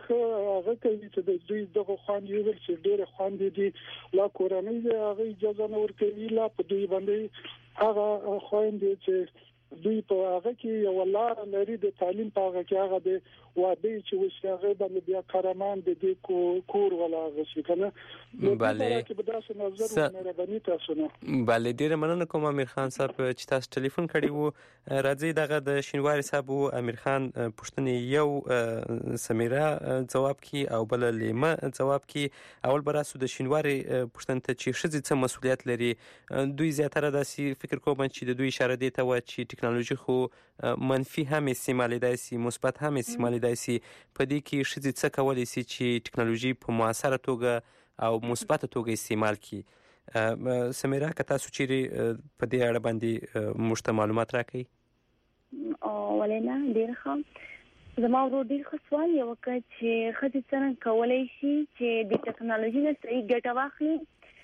Speaker 15: هغه کوي چې د دوی دغه خوانجو ول چې ډیر خوانجو دي لا کورنۍ هغه اجازه نه ورکوي لا په دوی باندې هغه خوانجو چې دوی په هغه کې یو لار لري د تعلیم په هغه کې هغه د واده چې وسیاغه باندې بیا کارمان د دې کور ولا غشي کنه
Speaker 11: bale
Speaker 15: کې به تاسو نظر مهرباني تاسو نه
Speaker 11: bale ډیر مننه کوم امیر خان صاحب چې تاسو ټلیفون کړی وو راځي دغه د شینواري صاحب او امیر خان پښتنې یو سمیرا جواب کی او بل لیمه جواب کی اول براسو د شینواري پښتن ته چې شذ څه مسولیت لري دوی زیاتره داسي فکر کوم چې د دوی اشاره دي ته و چې ټکنالوژي خو منفي هم استعمالېدای شي مثبت هم استعمالېدای شي په دې کې شذ څه کولای شي چې ټکنالوژي په موثره توګه او مثبت توګه استعمال کړي سمیرا که تاسو چیرې په دې اړه باندې مشته معلومات راکړئ
Speaker 12: او ولینا ډیر ښه زما ورو ډیر ښه سوال یو وکړ چې خځې څنګه کولای شي چې د ټکنالوژي نه صحیح ګټه واخلي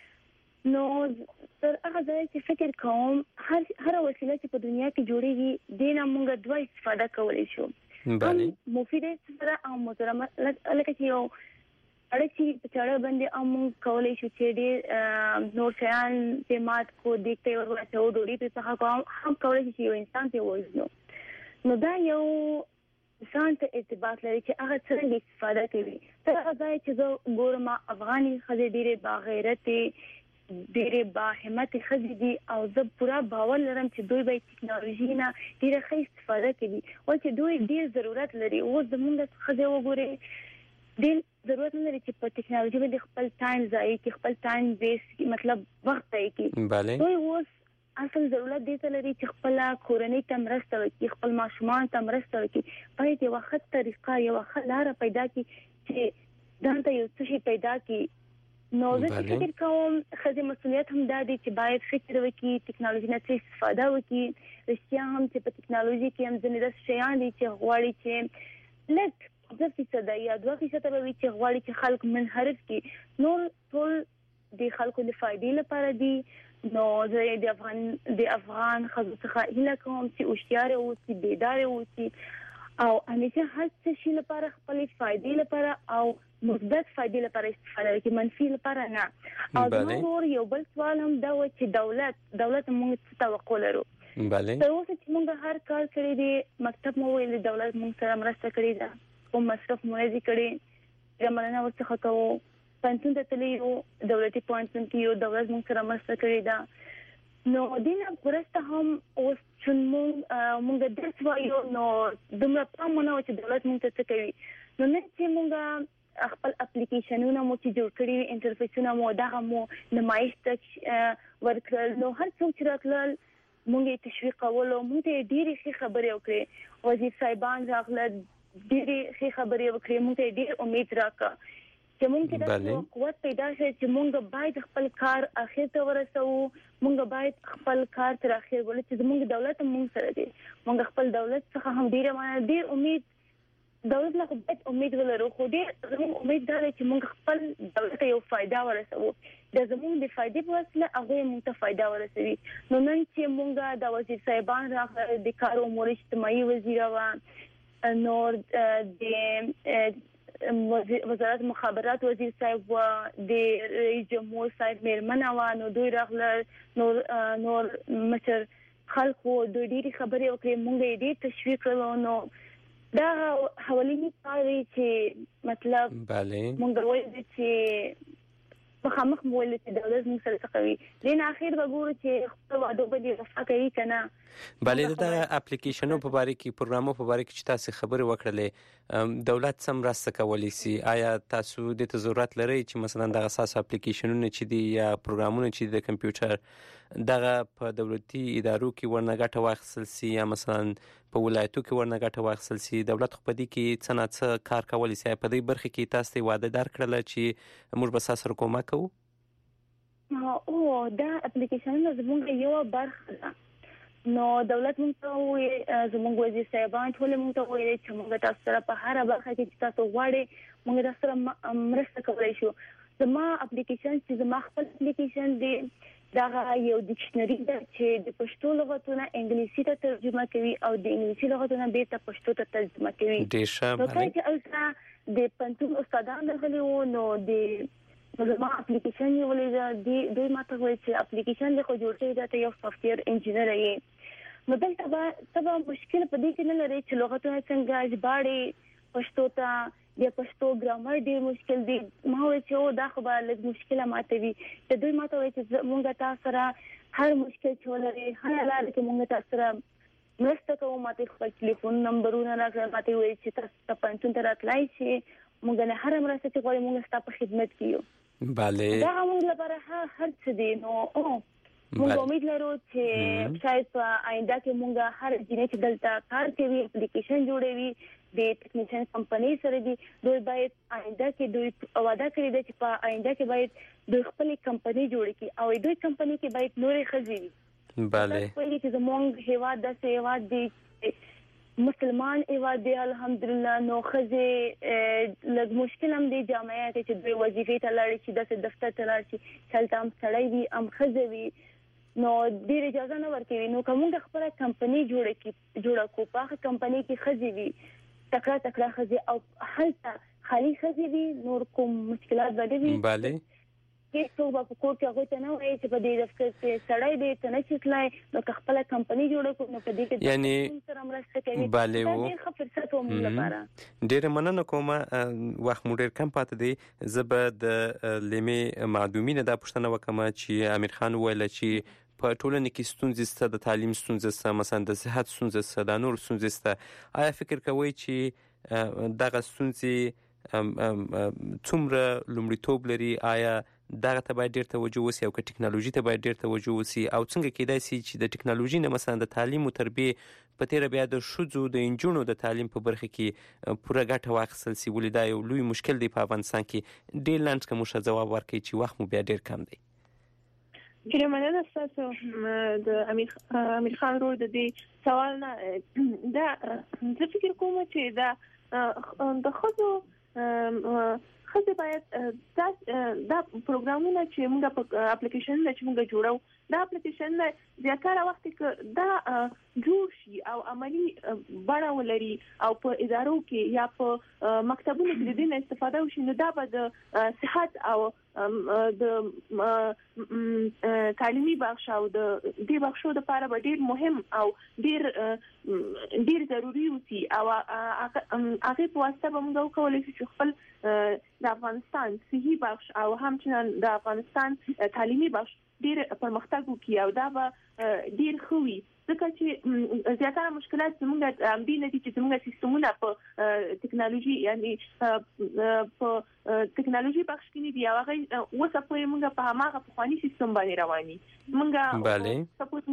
Speaker 12: نو تر هغه ځای چې فکر کوم هر هر وسیله چې په دنیا کې جوړیږي د نه موږ دوه استفاده کولای شو
Speaker 11: bale
Speaker 12: مفید سره او محترم لکه چې یو اړه چې په چاړه باندې هم کولای شو چې د نور شیان په مات کو دکته ورته او ډوډۍ په څخه کوم هم کولای شي یو انسان ته وایي نو دا یو انسان ته ارتباط لري چې هغه څنګه استفاده کوي تر هغه ځای چې زه ګورم افغاني خځې ډېرې باغیرت ډېرې باهمت خځې دي او زه پوره باور لرم چې دوی به ټکنالوژي نه ډېره ښه استفاده کوي او چې دوی ډېر ضرورت لري اوس زموږ خځې وګورئ ډېر ضرورت نه لري چې په ټکنالوژي باندې خپل ټایم ضایع کړي خپل ټایم ویسټ کړي مطلب وخت ضایع کړي
Speaker 11: bale
Speaker 12: دوی اوس اصل ضرورت دی ته لري چې خپل کورنۍ ته مرسته وکړي، خپل ماشومان ته مرسته وکړي، باید یو وخت طریقه یو وخت لار پیدا کړي چې دانته یو څه پیدا کړي. نو زه فکر کوم خځې مسؤلیت هم دا دی چې باید فکر وکړي، ټیکنالوژي نه استفاده وکړي. رښتیا هم چې په ټیکنالوژي کې هم ځینې داسې شیان دي چې غواړي چې لږ پنځه فیصده یا دوه فیصده به وي چې غواړي چې خلک منحرف کړي، نور ټول د خلکو د فائدې لپاره دي. نو زه د افغان د افغان ښځو څخه هیله کوم چې هوښیار اوسي، بیدار اوسي او همیشه هر څه شي لپاره خپل فائدې لپاره او مثبت فائدې لپاره استفاده وکړي، منفي لپاره نه. او زموږ یو بل سوال هم دا و چې دولت دولت موږ څه توقع لرو؟
Speaker 11: بله
Speaker 12: تر اوسه چې موږ هر کار کړی دی، مکتب مو ویل دولت موږ سره مرسته کړې ده، کوم مصرف مو نه دي کړی، رمنه ورڅخه کوو، پنځون ته تللی یو دولتي پوینټون کې یو دولت موږ سره مرسته کړې ده. نو دینه پرسته هم اوس چې موږ موږ درس وایو نو دومره پام نه و چې دولت موږ ته څه کوي. نو نه چې موږ خپل اپلیکیشنونه مو چې جوړ کړی، انټرفیسونه مو دغه مو نمایش ته ورکړل، نو هر څوک چې راکړل موږ یې تشویق کولو، موږ ته ډېرې ښې خبرې وکړې، وزیر صاحبان راغله ډېرې ښې خبرې وکړې، موږ ته ډېر امید راکړه چې موږ ته د قوت پیدا شي چې موږ باید خپل کار اخر ته ورسوو، موږ باید خپل کار تر اخر ولې چې زموږ دولت موږ سره دی، موږ خپل دولت څخه هم ډېر معنی ډېر امید دولت له باید امید ولرو، خو ډېر زموږ امید دا دی چې موږ خپل دولت یو فائدہ ورسوو، د زموږ د فائدې په وسیله هغه موږ ته فائدہ ورسوي. نو نن چې موږ د وزیر صاحبان راغله، د کار امور اجتماعي وزیر وا، نور د وزارت مخابرات وزیر صاحب و، د رئیس جمهور صاحب میرمنه و، نو دوی راغله، نور نور مشر خلکو دوی ډېرې خبرې وکړې، موږ یې ډېر تشویق کړو. نو دا حوالینی کار دی چې مطلب موږ وایو چې مخامخ مول چې دولت موږ سره څه کوي، دین اخر به ګورو چې خپل وعده به وفا کوي کنه.
Speaker 11: بله د اپلیکیشنونو په باره کې، پروګرامونو په باره کې چې تاسو خبرې وکړلې، دولت سم راسته کولی سي؟ آیا تاسو د ته ضرورت لرئ چې مثلا دغه اساس اپلیکیشنونه چې دي یا پروګرامونه چې د کمپیوټر دغه په دولتي ادارو کې ورنه ګټه واخیستل سي یا مثلا په ولایتو کې ورنه ګټه واخیستل سي؟ دولت خو په دې کې څه نه څه کار کولی سي؟ په دې برخه کې تاسو ته وعده درکړله چې موږ به تاسو سره کومک کوو؟
Speaker 12: او دا اپلیکیشنونه زموږ یو برخه ده. نو دولت موږ ته وایي، زموږ وزیر صاحبان ټول موږ ته وایي چې موږ تاسو سره په هر برخه کې چې تاسو غواړئ موږ تاسو سره مرسته کولی شو. زما اپلیکیشن چې زما خپل اپلیکیشن دی دا یو ډکشنری ده چې د پښتو لغتونه انګلیسي ته ترجمه کوي او د انګلیسي لغتونه بیرته پښتو ته ترجمه کوي.
Speaker 11: ډېر ښه.
Speaker 12: نو کله چې البته د پنځون استادان راغلي وو، نو د زما اپلیکیشن یې ولې دی دوی ماته وایي چې اپلیکیشن له خو جوړ شوی دا ته یو سافټویر انجینر یې. نو دلته به سبا مشکل په دې کې نه لري چې لغتونه څنګه ژباړي پښتو ته، د پښتو ګرامر ډیر مشکل دی. ما وایي چې او دا خو به لږ مشکله ماته وي، چې دوی ماته وایي چې موږ تاسو سره هر مشکل چې ولري هر لاره کې موږ تاسو سره مرسته کوو. ماته خپل ټلیفون نمبرونه راکړل، ماته وایي چې تاسو ته پنځون ته راتلای شي، موږ نه هر مرسته چې غواړو موږ ستاسو په خدمت کې یو.
Speaker 11: بله
Speaker 12: دا موږ لپاره هر څه دی. نو او موږ امید لرو چې شاید په آینده کې موږ هر جنې چې دلته کار کوي، اپلیکیشن جوړوي، د ټیکنیشن کمپنۍ سره دي، دوی باید آینده کې دوی وعده کړی دی چې په آینده کې باید دوی خپل کمپنۍ جوړ کړي او دوی کمپنۍ کې باید نورې ښځې وي.
Speaker 11: بله
Speaker 12: په دې کې زموږ هیواد داسې هیواد دی، مسلمان هیواد دی الحمدلله. نو ښځې لږ مشکل هم دی جامعه کې چې دوی وظیفې ته لاړ شي، داسې دفتر ته لاړ شي چې هلته هم سړی وي هم ښځه وي، نو ډېر اجازه نه ورکوي. نو که موږ خپله کمپنۍ جوړه کړو جوړه کړو په هغه کمپنۍ کې ښځې وي، تکړه تکړه ښځې، او هلته خالي ښځې وي، نور کوم مشکلات به نه وي.
Speaker 11: بله
Speaker 12: هیڅوک به په کور کې هغوی ته نه وایي چې په دې دفتر کې سړی دی ته نه شي تلای. نو که خپله کمپنۍ جوړه کړو نو په دې کې
Speaker 11: یعنې
Speaker 12: سره مرسته کوي.
Speaker 11: بله
Speaker 12: دا ډېر ښه فرصت و موږ لپاره.
Speaker 11: ډېره مننه کوم، وخت مو ډېر کم پاتې دی. زه به د لیمې معدومي نه دا پوښتنه وکړم چې امیر خان وویله چې په ټولنه کې ستونزې شته، د تعلیم ستونزې شته، مثلا د صحت ستونزې شته، د نور ستونزې شته. آیا فکر کوئ چې دغه ستونزې څومره لومړیتوب لري؟ آیا دغه ته باید ډېر توجه وسی او که ټکنالوژي ته باید ډېر توجه وسی او څنګه کېدای سي چې د ټکنالوژي نه مثلا د تعلیم او تربیې په تیره بیا د ښځو د نجونو د تعلیم په برخه کې پوره ګټه واخیستل سي، ولې دا یو لوی مشکل دی په افغانستان کې. ډېر لنډ که موږ ځواب ورکړئ چې وخت مو بیا ډېر کم دی.
Speaker 13: ډېره مننه ستاسو د امیر امیر خان ورور د دې سوال نه. دا زه فکر کوم چې دا د ښځو ښځې باید دا پروګرامونه چې موږ په اپلیکیشنونه چې موږ جوړو دا اپلیکیشنونه زیاتره وخت کې دا جوړ شي او عملی بڼه ولري او په ادارو کې یا په مکتبونو کې د دې استفاده وشي، نو دا به د صحت او د تعلیمي بخش او د دې بخشو لپاره به ډېر مهم او ډېر ډېر ضروري وي او هغه په واسطه به موږ وکولای شو چې خپل د افغانستان صحي بخش او همچنان د افغانستان تعلیمي بخش ډېر پرمختګ وکړي او دا به ډېر ښه وي، ځکه چې زیاتره مشکلات زموږ همدې نه دي چې زموږ سیستمونه په ټکنالوژي یعنی په ټکنالوژي بخش کې نه دي او هغه اوسه پورې موږ په هماغه پخواني سیستم باندې روان یو. موږ سپوز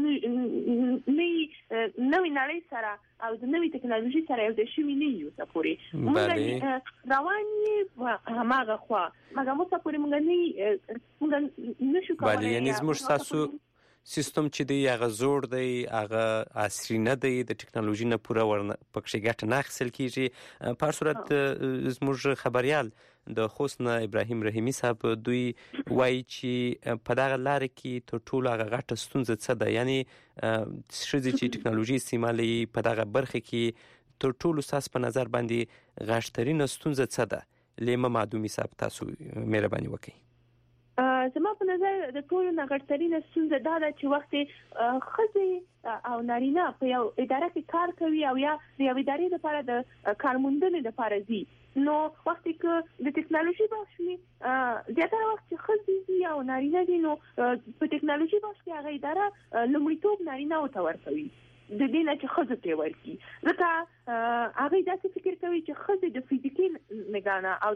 Speaker 13: نوې نړۍ سره او د نوې ټکنالوژي سره یو ځای شوي نه یو اوسه پورې. موږ روان یو هماغه خوا مګر اوسه پورې موږ نه موږ نشو کولی.
Speaker 11: یعنی زموږ ستاسو سیستم چې دی هغه زوړ دی، هغه عصري نه دی، د ټکنالوژي نه پوره ورنه پکې ګټه نه اخیستل کیږي. په هر صورت زموږ خبريال د خوست نه ابراهیم رحیمي صاحب دوی وایي چې په دغه لارې کې تر ټولو هغه غټه ستونزه څه ده، یعنی ښځې چې ټکنالوژي استعمالوي په دغه برخه کې تر ټولو ستاسو په نظر باندې غټترینه ستونزه څه ده؟ لیمه معدومي صاحب تاسو مهرباني وکړئ.
Speaker 13: زما په نظر د ټولو نه غټترینه ستونزه دا ده چې وخت ښځې او نارینه په یو اداره کې کار کوي او یا د یو ادارې لپاره د کارموندنې لپاره ځي، نو وخت کې د ټکنالوژي بخش وي زیاتره وخت چې ښځې دي او نارینه دي، نو په ټکنالوژي بخش کې هغه اداره لومړیتوب نارینه ته ورکوي د دې نه چې ښځو ته ورکړي، ځکه هغه داسې فکر کوي چې ښځې د فزیکي نګانه او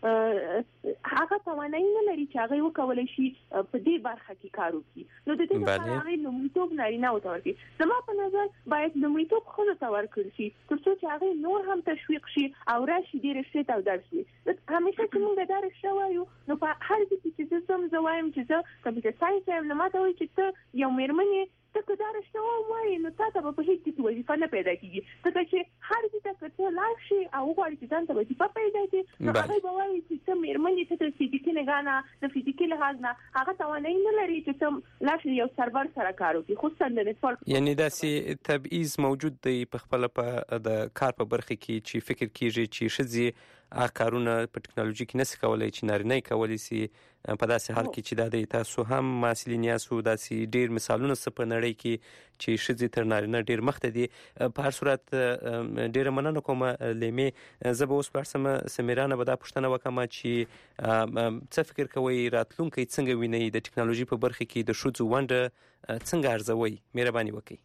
Speaker 13: د هغه توانایي نه لري چې هغه وکولای شي په دې برخه کې کار وکړي، نو د دې لپاره هغه لومړیتوب نارینه ته ورکړي. زما په نظر باید لومړیتوب ښځو ته ورکړل شي تر څو چې هغه نور هم تشویق شي او راشي ډېر ښه او درس وي. همیشه چې موږ دا رښتیا وایو نو په هر ځای کې چې زه سم زه وایم چې زه کمپیوټر ساینس یم، نو ماته وایي چې ته یو مېرمن ته که دا رښتیا وایي نو تا ته به په هیڅ کې وظیفه نه پیدا کېږي، ځکه چې هر ځای ته که ته لاړ شي او وغواړې چې ځان ته وظیفه پیدا کړي نو هغوی به وایي چې ته مېرمن یې، ته د فزیکي نګاه د فزیکي لحاظ نه هغه توانایي نه لري چې ته لاړ شي یو سرور سره کار وکړي، خصوصا د نتورک.
Speaker 11: یعنی داسې تبعیض موجود دی په خپله په د کار په برخه کې چې فکر کېږي چې ښځې هغه کارونه په ټکنالوژي کې نشي کولی چې نارینه یې کولی سي، په داسې حال کې چې دا دی تاسو هم محصلین یاستو، داسې ډېر مثالونه څه په نړۍ کې چې ښځې تر نارینه ډېر مخته دي. په هر صورت ډېره مننه کوم لیمې. زه به اوس ولاړ شم سمیرانه به دا پوښتنه وکړم چې څه فکر کوئ راتلونکی څنګه وینئ د ټکنالوژي په برخه کې د ښځو ونډه څنګه ارزوئ؟ مهرباني وکړئ.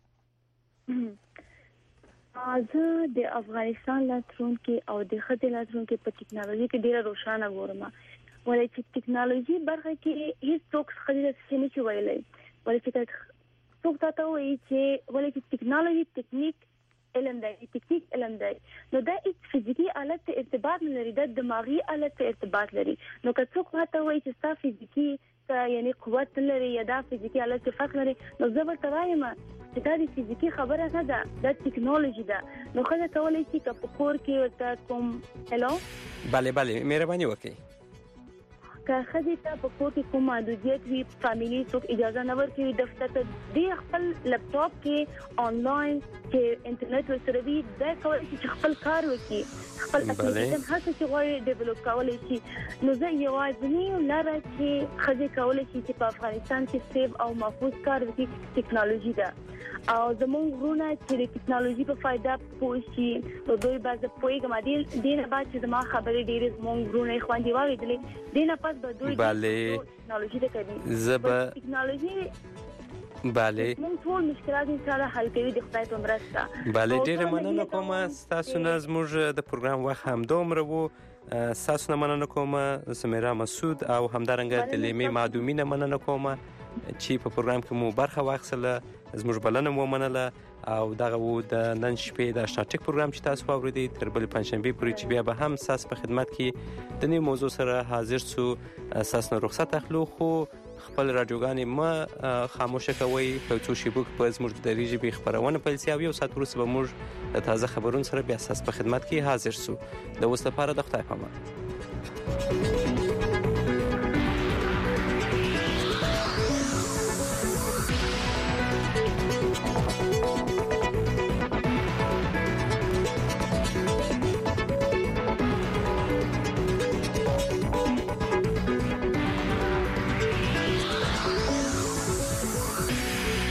Speaker 12: زه د افغانستان راتلونکي او د ښځې راتلونکي په ټکنالوژي کې ډېره روښانه ګورم، ولې چې ټکنالوژي برخه کې هیڅوک ښځې ته څه نشي ویلی، ولې چې څوک تاته وایي چې ولې چې ټکنالوژي تکنیک علم دی، تکنیک علم دی، نو دا هیڅ فزیکي آلت ته ارتباط نه لري، دا دماغي آلت ته ارتباط لري. نو که څوک تاته وایي چې ستا فزیکي یعنی قوت لري یا دا فزیکي آلت ته فرق لري، نو زه ورته وایم چې دا د فزیکي خبره نه ده، دا ټکنالوژي ده. نو ښځه کولی شي که په کور کې ورته کوم هلو
Speaker 11: بله بله مهرباني وکړئ
Speaker 12: که ښځې ته په کور کې کوم محدودیت وي، فامیلي څوک اجازه نه ورکوي دفتر ته، دې خپل لپټاپ کې آنلاین چې انټرنیټ ورسره وي دا کولی شي چې خپل کار وکړي، خپل اپلیکیشن هر څه چې غواړي ډیولپ کولی شي. نو زه یوازینۍ لاره چې ښځې کولی شي چې په افغانستان کې سیف او محفوظ کار وکړي ټکنالوژي ده، او زموږ وروڼه چې د ټکنالوژي په فایده پوه شي نو دوی به زه پوهېږم دې نه بعد چې زما خبرې ډېرې زموږ وروڼه یې خویندې واورېدلې، دې نه پس به دوی ټکنالوژي ته کوي.
Speaker 11: زه به
Speaker 12: ټکنالوژي
Speaker 11: بله
Speaker 12: موږ ټول مشکلات انشاءالله حل کوي د خدای په مرسته.
Speaker 11: بله ډېره مننه کوم ستاسو نه، زموږ د پروګرام وخت همدومره و. تاسو نه مننه کوم سمیرا مسعود او همدارنګه د لیمې معدومی نه مننه کوم چې په پروګرام کې مو برخه واخیستله، زموږ بلنه مو منله او دغه وو د نن شپې د آشنا ټک پروګرام چې تاسو واوریدئ. تر بلې پنجشنبې پورې چې بیا به هم ستاسو په خدمت کې د نوې موضوع سره حاضر سو. ستاسو نه رخصت اخلو، خو خپل راډیوګانې مه خاموشه کوئ. په څو شیبو کې به زموږ د دري ژبې خپرونه پیل سي او یو ساعت وروسته به موږ د تازه خبرونو سره بیا ستاسو په خدمت کې حاضر سو. د اوس لپاره د خدای په امان.